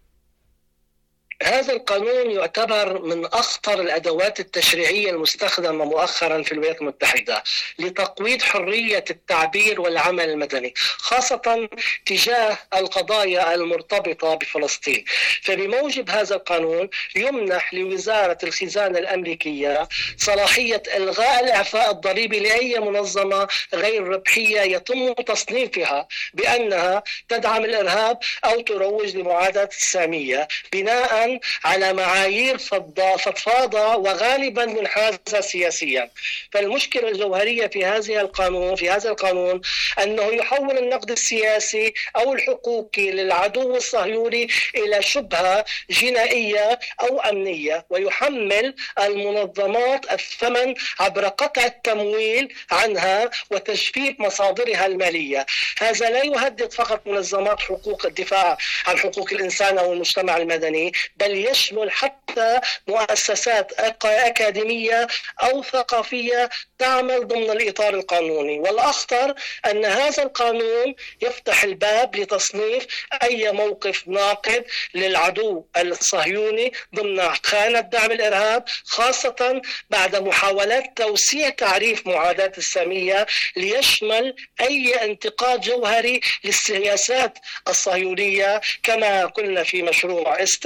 هذا القانون يعتبر من أخطر الأدوات التشريعية المستخدمة مؤخرا في الولايات المتحدة لتقويض حرية التعبير والعمل المدني، خاصة تجاه القضايا المرتبطة بفلسطين. فبموجب هذا القانون يمنح لوزارة الخزانة الأمريكية صلاحية إلغاء الإعفاء الضريبي لأي منظمة غير ربحية يتم تصنيفها بأنها تدعم الإرهاب أو تروج لمعاداة السامية بناء على معايير فضفاضة وغالبا منحازة سياسيا. فالمشكلة الجوهرية في هذا القانون أنه يحول النقد السياسي أو الحقوقي للعدو الصهيوني إلى شبهة جنائية أو أمنية، ويحمل المنظمات الثمن عبر قطع التمويل عنها وتجفيف مصادرها المالية. هذا لا يهدد فقط منظمات حقوق الدفاع عن حقوق الإنسان أو المجتمع المدني، بل يشمل حتى مؤسسات أكاديمية أو ثقافية تعمل ضمن الإطار القانوني. والأخطر أن هذا القانون يفتح الباب لتصنيف أي موقف ناقد للعدو الصهيوني ضمن خانة دعم الإرهاب، خاصة بعد محاولات توسيع تعريف معاداة السامية ليشمل أي انتقاد جوهري للسياسات الصهيونية كما قلنا في مشروع إستر،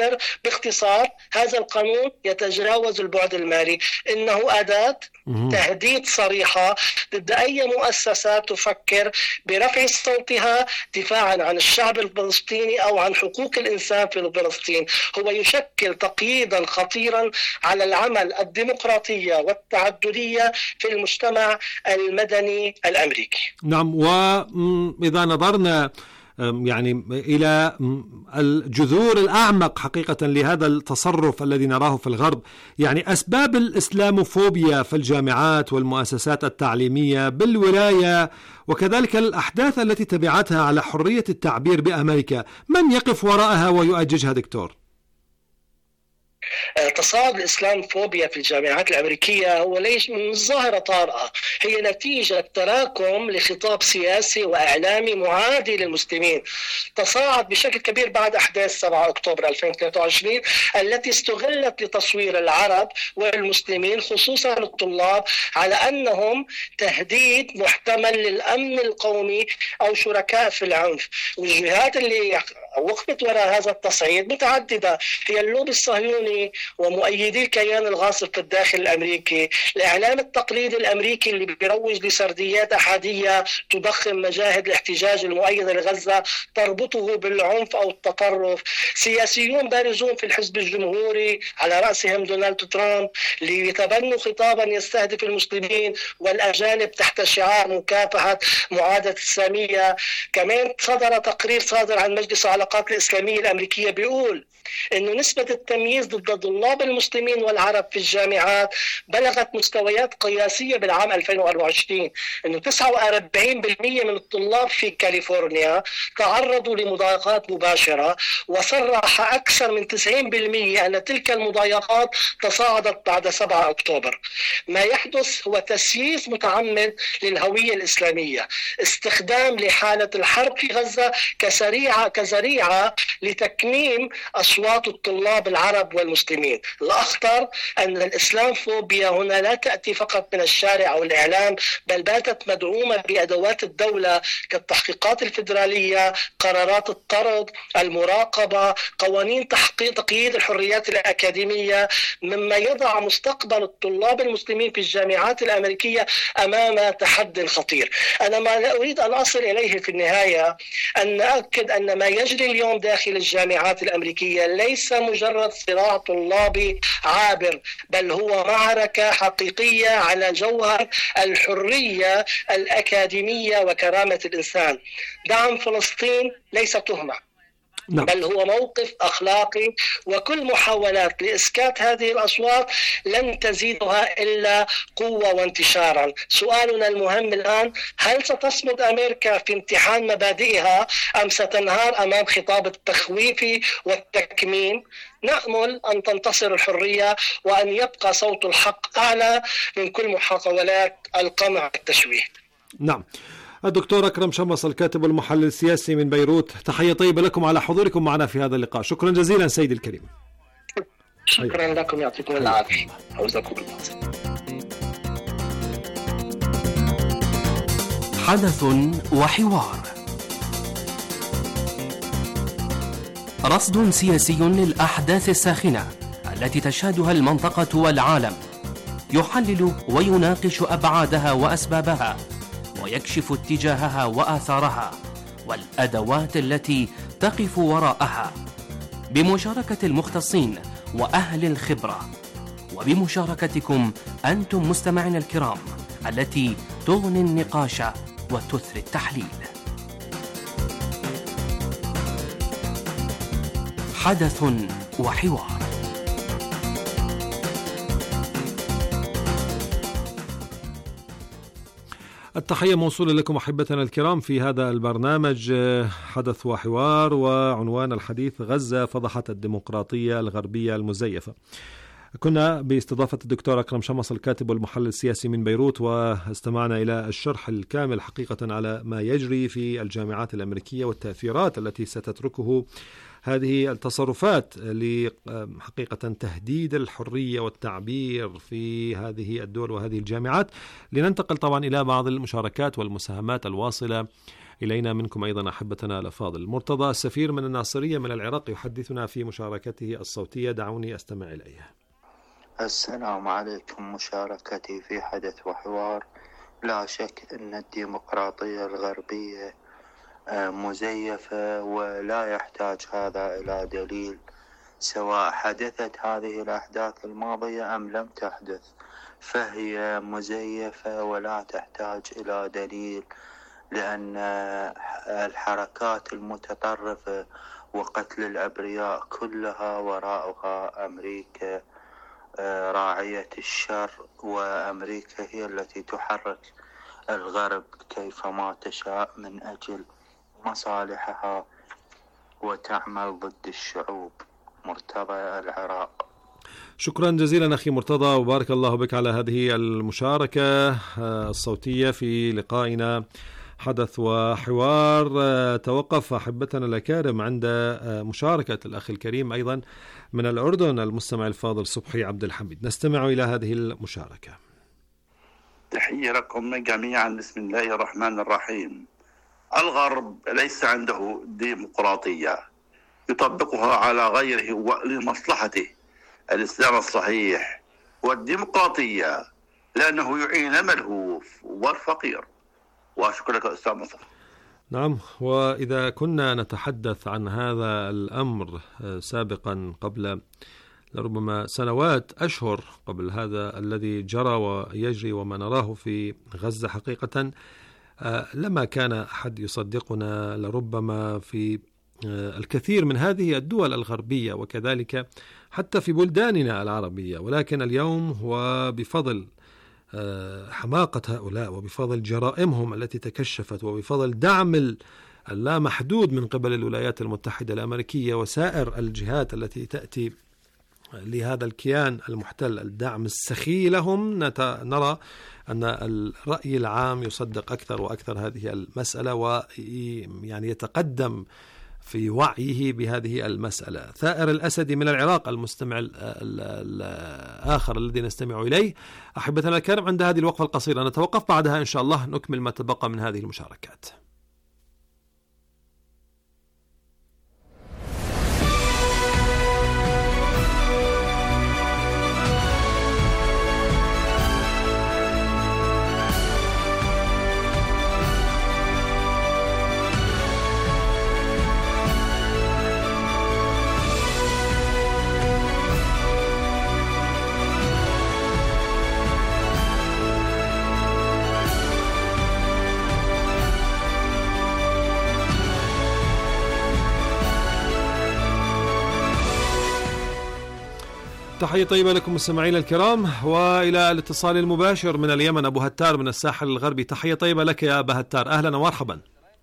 باختصار هذا القانون يتجاوز البعد المالي، إنه أداة تهديد صريحة ضد أي مؤسسة تفكر برفع صوتها دفاعا عن الشعب الفلسطيني أو عن حقوق الإنسان في فلسطين. هو يشكل تقييدا خطيرا على العمل الديمقراطية والتعددية في المجتمع المدني الأمريكي. نعم، وإذا نظرنا يعني إلى الجذور الأعمق حقيقة لهذا التصرف الذي نراه في الغرب، يعني أسباب الإسلاموفوبيا في الجامعات والمؤسسات التعليمية بالولاية وكذلك الأحداث التي تبعتها على حرية التعبير بأمريكا، من يقف وراءها ويؤججها دكتور؟ تصاعد الإسلاموفوبيا في الجامعات الأمريكية هو ليس من ظاهرة طارئة، هي نتيجة تراكم لخطاب سياسي وإعلامي معادي للمسلمين. تصاعد بشكل كبير بعد أحداث 7 أكتوبر 2023 التي استغلت لتصوير العرب والمسلمين خصوصا الطلاب على أنهم تهديد محتمل للأمن القومي أو شركاء في العنف. والجهات اللي وقفت وراء هذا التصعيد متعددة، هي اللوبي الصهيوني ومؤيدي الكيان الغاصب في الداخل الأمريكي، الإعلام التقليدي الأمريكي اللي بيروج لسرديات أحادية تضخم مجاهد الاحتجاج المؤيدة لغزة تربطه بالعنف أو التطرف، سياسيون بارزون في الحزب الجمهوري على رأسهم دونالد ترامب ليتبنوا خطابا يستهدف المسلمين والأجانب تحت شعار مكافحة معاداة السامية. كمان صدر تقرير صادر عن مجلس العلاقات الإسلامية الأمريكية بيقول إنه نسبة التمييز ضد الطلاب المسلمين والعرب في الجامعات بلغت مستويات قياسية بالعام 2024، إنه 49% من الطلاب في كاليفورنيا تعرضوا لمضايقات مباشرة، وصرح أكثر من 90% أن تلك المضايقات تصاعدت بعد 7 أكتوبر. ما يحدث هو تسييس متعمد للهوية الإسلامية، استخدام لحالة الحرب في غزة كذريعة لتكميم أصوات الطلاب العرب والمسلمين. الأخطر أن الإسلاموفوبيا هنا لا تأتي فقط من الشارع أو الإعلام، بل باتت مدعومة بأدوات الدولة كالتحقيقات الفيدرالية، قرارات الطرد، المراقبة، قوانين تقييد الحريات الأكاديمية، مما يضع مستقبل الطلاب المسلمين في الجامعات الأمريكية أمام تحدي خطير. أنا ما أريد أن أصل إليه في النهاية أن نأكد أن ما يجري اليوم داخل الجامعات الأمريكية ليس مجرد صراع طلابي عابر، بل هو معركة حقيقية على جوهر الحرية الأكاديمية وكرامة الإنسان. دعم فلسطين ليس تهمة، بل هو موقف أخلاقي، وكل محاولات لإسكات هذه الأصوات لن تزيدها إلا قوة وانتشارا. سؤالنا المهم الآن، هل ستصمد أمريكا في امتحان مبادئها أم ستنهار أمام خطاب التخويف والتكميم؟ نأمل أن تنتصر الحرية وأن يبقى صوت الحق أعلى من كل محاولات القمع والتشويه. نعم. الدكتور أكرم شمص الكاتب والمحلل السياسي من بيروت، تحية طيبة لكم على حضوركم معنا في هذا اللقاء. شكرا جزيلا سيدي الكريم. شكرا لكم، يعطيكم العافية. حدث وحوار، رصد سياسي للأحداث الساخنة التي تشهدها المنطقة والعالم، يحلل ويناقش أبعادها وأسبابها، ويكشف اتجاهها وآثارها والأدوات التي تقف وراءها، بمشاركة المختصين وأهل الخبرة، وبمشاركتكم أنتم مستمعين الكرام التي تغني النقاش وتثري التحليل. حدث وحوار. التحية موصولة لكم أحبتنا الكرام في هذا البرنامج حدث وحوار، وعنوان الحديث: غزة فضحت الديمقراطية الغربية المزيفة. كنا باستضافة الدكتور أكرم شمص الكاتب والمحلل السياسي من بيروت، واستمعنا إلى الشرح الكامل حقيقة على ما يجري في الجامعات الأمريكية والتأثيرات التي ستتركه هذه التصرفات لحقيقة تهديد الحرية والتعبير في هذه الدول وهذه الجامعات. لننتقل طبعا إلى بعض المشاركات والمساهمات الواصلة إلينا منكم أيضا أحبتنا الأفاضل. مرتضى السفير من الناصرية من العراق يحدثنا في مشاركته الصوتية، دعوني أستمع إليها. السلام عليكم. مشاركتي في حدث وحوار: لا شك أن الديمقراطية الغربية مزيفة، ولا يحتاج هذا إلى دليل، سواء حدثت هذه الأحداث الماضية أم لم تحدث، فهي مزيفة ولا تحتاج إلى دليل، لأن الحركات المتطرفة وقتل الأبرياء كلها وراءها أمريكا راعية الشر، وأمريكا هي التي تحرك الغرب كيفما تشاء من أجل مصالحها وتعمل ضد الشعوب. مرتضى، العراق. شكرا جزيلا أخي مرتضى، وبارك الله بك على هذه المشاركة الصوتية في لقائنا حدث وحوار. توقف أحبتنا الأكارم عند مشاركة الأخ الكريم أيضا من الأردن المستمع الفاضل صبحي عبد الحميد. نستمع إلى هذه المشاركة. تحية لكم جميعا. بسم الله الرحمن الرحيم. الغرب ليس عنده ديمقراطية يطبقها على غيره لمصلحته. الإسلام الصحيح والديمقراطية لأنه يعين الملهوف والفقير. وأشكر لك أستاذ مصطفى. نعم، وإذا كنا نتحدث عن هذا الأمر سابقا قبل لربما سنوات، أشهر قبل هذا الذي جرى ويجري وما نراه في غزة حقيقة، لما كان أحد يصدقنا لربما في الكثير من هذه الدول الغربية وكذلك حتى في بلداننا العربية. ولكن اليوم وبفضل حماقة هؤلاء وبفضل جرائمهم التي تكشفت وبفضل دعم اللامحدود من قبل الولايات المتحدة الأمريكية وسائر الجهات التي تأتي لهذا الكيان المحتل الدعم السخي لهم، نرى أن الرأي العام يصدق أكثر وأكثر هذه المسألة، ويعني يتقدم في وعيه بهذه المسألة. ثائر الأسدي من العراق المستمع الآخر الذي نستمع إليه. أحبتنا الكرام، عند هذه الوقفة القصيرة نتوقف، بعدها إن شاء الله نكمل ما تبقى من هذه المشاركات. تحية طيبة لكم مستمعينا الكرام، وإلى الاتصال المباشر من اليمن أبو هتار من الساحل الغربي. تحية طيبة لك يا أبا هتار، أهلا ومرحبا.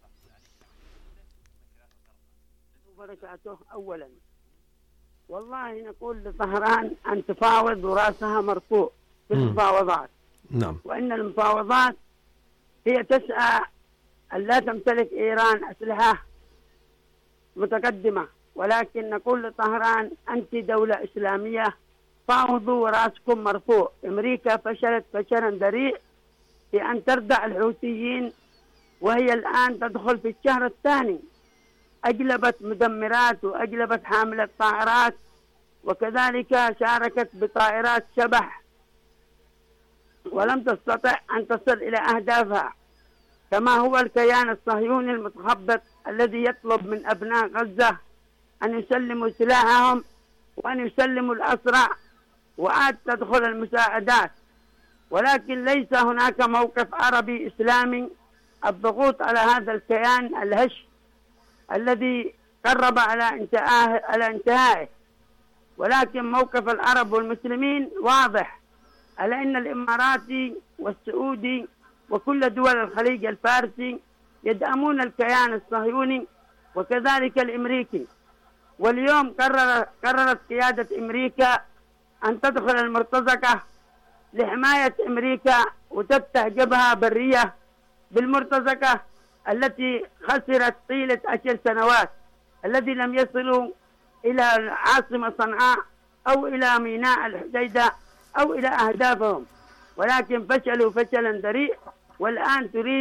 أولا والله نقول لطهران أن تفاوض ورأسها مرفوع في المفاوضات. نعم. وإن المفاوضات هي تسعى أن لا تمتلك إيران أسلحة متقدمة، ولكن نقول لطهران أنت دولة إسلامية، فاوضوا ورأسكم مرفوع. أمريكا فشلت فشلا ذريع في أن تردع الحوثيين، وهي الآن تدخل في الشهر الثاني. أجلبت مدمرات وأجلبت حاملة طائرات، وكذلك شاركت بطائرات شبح، ولم تستطع أن تصل إلى أهدافها. كما هو الكيان الصهيوني المتخبط الذي يطلب من أبناء غزة أن يسلموا سلاحهم وأن يسلموا الأسرى وعاد تدخل المساعدات. ولكن ليس هناك موقف عربي إسلامي الضغوط على هذا الكيان الهش الذي قرب على انتهائه. ولكن موقف العرب والمسلمين واضح، على أن الإماراتي والسعودي وكل دول الخليج الفارسي يدعمون الكيان الصهيوني، وكذلك الأمريكي. واليوم قررت قيادة أمريكا أن تدخل المرتزقة لحماية أمريكا وتفتح جبهة برية بالمرتزقة التي خسرت طيلة 10 سنوات، الذي لم يصلوا إلى عاصمة صنعاء أو إلى ميناء الحديدة أو إلى أهدافهم، ولكن فشلوا فشلا ذريع. والآن تريد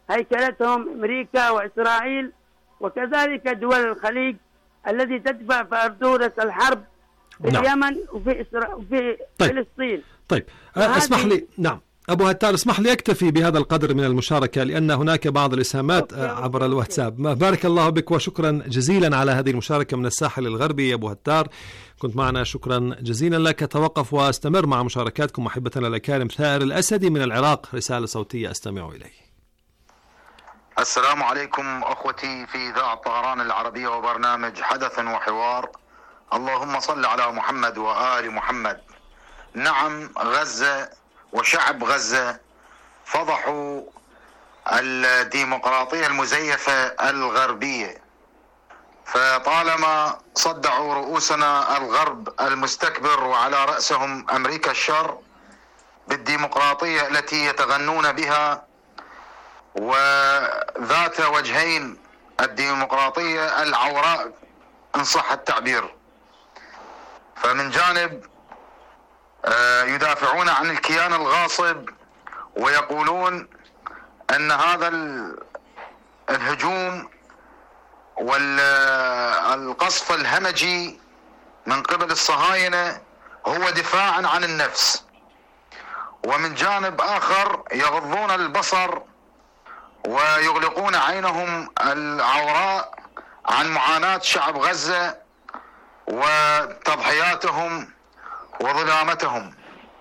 هيكلتهم أمريكا وإسرائيل وكذلك دول الخليج التي تدفع فاتورة الحرب في اليمن وفي فلسطين. طيب اسمح لي، نعم أبو هتار، اسمح لي أكتفي بهذا القدر من المشاركة لأن هناك بعض الإسهامات عبر الواتساب. بارك الله بك وشكرا جزيلا على هذه المشاركة من الساحل الغربي يا أبو هتار، كنت معنا، شكرا جزيلا لك. توقف واستمر مع مشاركاتكم أحبتنا الأكارم. ثائر الأسدي من العراق، رسالة صوتية أستمع إليه. السلام عليكم أخوتي في إذاعة طهران العربية وبرنامج حدث وحوار. اللهم صل على محمد وآل محمد. نعم، غزة وشعب غزة فضحوا الديمقراطية المزيفة الغربية، فطالما صدعوا رؤوسنا الغرب المستكبر وعلى رأسهم أمريكا الشر بالديمقراطية التي يتغنون بها وذات وجهين، الديمقراطية العوراء إن صح التعبير. فمن جانب يدافعون عن الكيان الغاصب ويقولون أن هذا الهجوم والقصف الهمجي من قبل الصهاينة هو دفاعا عن النفس، ومن جانب آخر يغضون البصر ويغلقون عينهم العوراء عن معاناة شعب غزة وتضحياتهم وظلامتهم.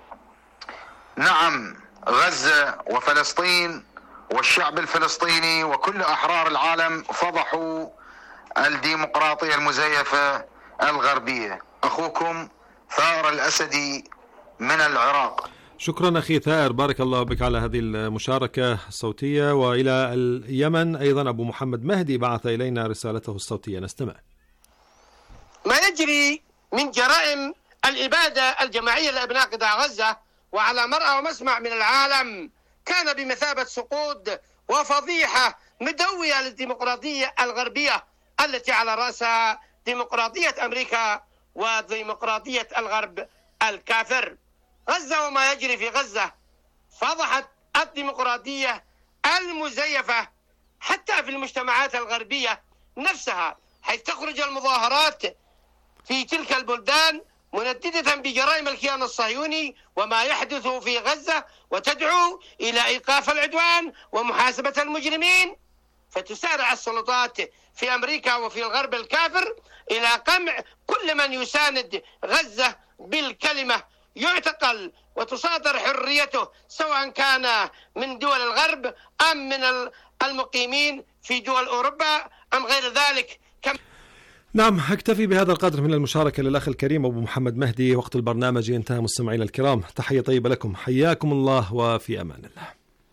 نعم، غزة وفلسطين والشعب الفلسطيني وكل أحرار العالم فضحوا الديمقراطية المزيفة الغربية. أخوكم ثائر الأسدي من العراق. شكرا أخي ثائر، بارك الله بك على هذه المشاركة الصوتية. وإلى اليمن أيضا أبو محمد مهدي بعث إلينا رسالته الصوتية، نستمع. ما يجري من جرائم الإبادة الجماعية لأبناء قطاع غزة وعلى مرأى ومسمع من العالم كان بمثابة سقوط وفضيحة مدوية للديمقراطية الغربية التي على رأسها ديمقراطية أمريكا وديمقراطية الغرب الكافر. غزة وما يجري في غزة فضحت الديمقراطية المزيفة حتى في المجتمعات الغربية نفسها، حيث تخرج المظاهرات في تلك البلدان منددة بجرائم الكيان الصهيوني وما يحدث في غزة وتدعو إلى إيقاف العدوان ومحاسبة المجرمين، فتسارع السلطات في أمريكا وفي الغرب الكافر إلى قمع كل من يساند غزة بالكلمة، يعتقل وتصادر حريته سواء كان من دول الغرب أم من المقيمين في دول أوروبا أم غير ذلك. نعم، أكتفي بهذا القدر من المشاركة للأخ الكريم أبو محمد مهدي. وقت البرنامج انتهى مستمعينا الكرام، تحية طيبة لكم، حياكم الله وفي أمان الله.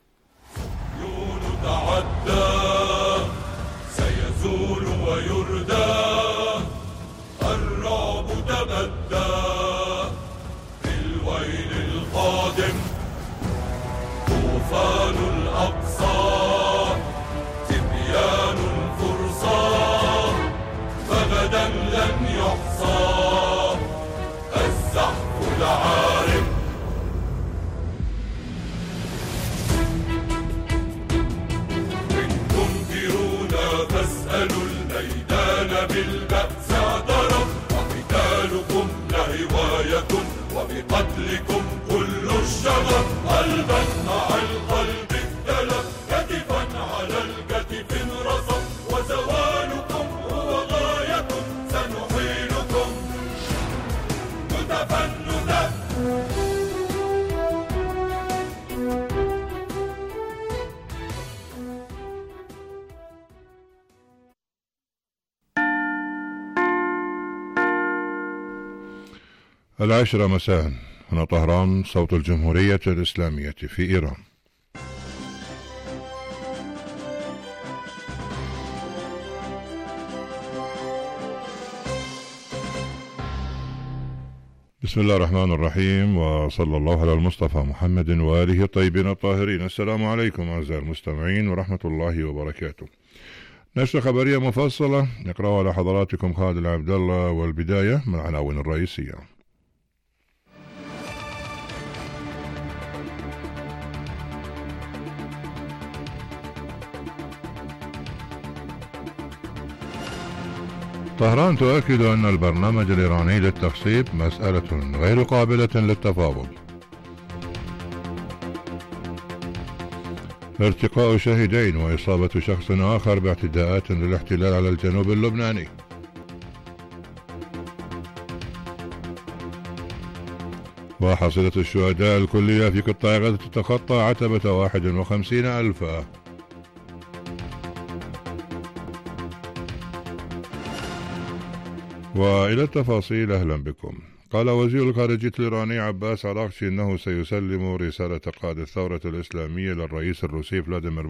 تعدى سيزول ويردى، الرعب تبدى بالويل القادم، طوفان الأقصى تبيان الفرصة، فغدا لن يحصى الزحف العارم. فاسألوا الميدان بالبأس اعترف، وقتالكم لهواية وبقتلكم كل الشغف، قلبا مع القلب اختلف، كتفا على الكتف انرصف، وزوالكم هو غاية سنحيلكم نتفندا. العاشرة مساء، هنا طهران، صوت الجمهورية الإسلامية في إيران. بسم الله الرحمن الرحيم، وصلى الله على المصطفى محمد وآله الطيبين الطاهرين. السلام عليكم أعزائي المستمعين ورحمة الله وبركاته. نشرة خبرية مفصلة نقرأها على حضراتكم خالد العبد الله، والبداية من العناوين الرئيسية. طهران تؤكد أن البرنامج الإيراني للتخصيب مسألة غير قابلة للتفاوض. ارتقاء شهيدين وإصابة شخص آخر باعتداءات للاحتلال على الجنوب اللبناني. وحصيلة الشهداء الكلية في قطاع غزة تتخطى عتبة 51,000. وإلى التفاصيل أهلا بكم. قال وزير الخارجية الإيراني عباس عراقچي أنه سيسلم رسالة قائد الثورة الإسلامية للرئيس الروسي فلاديمير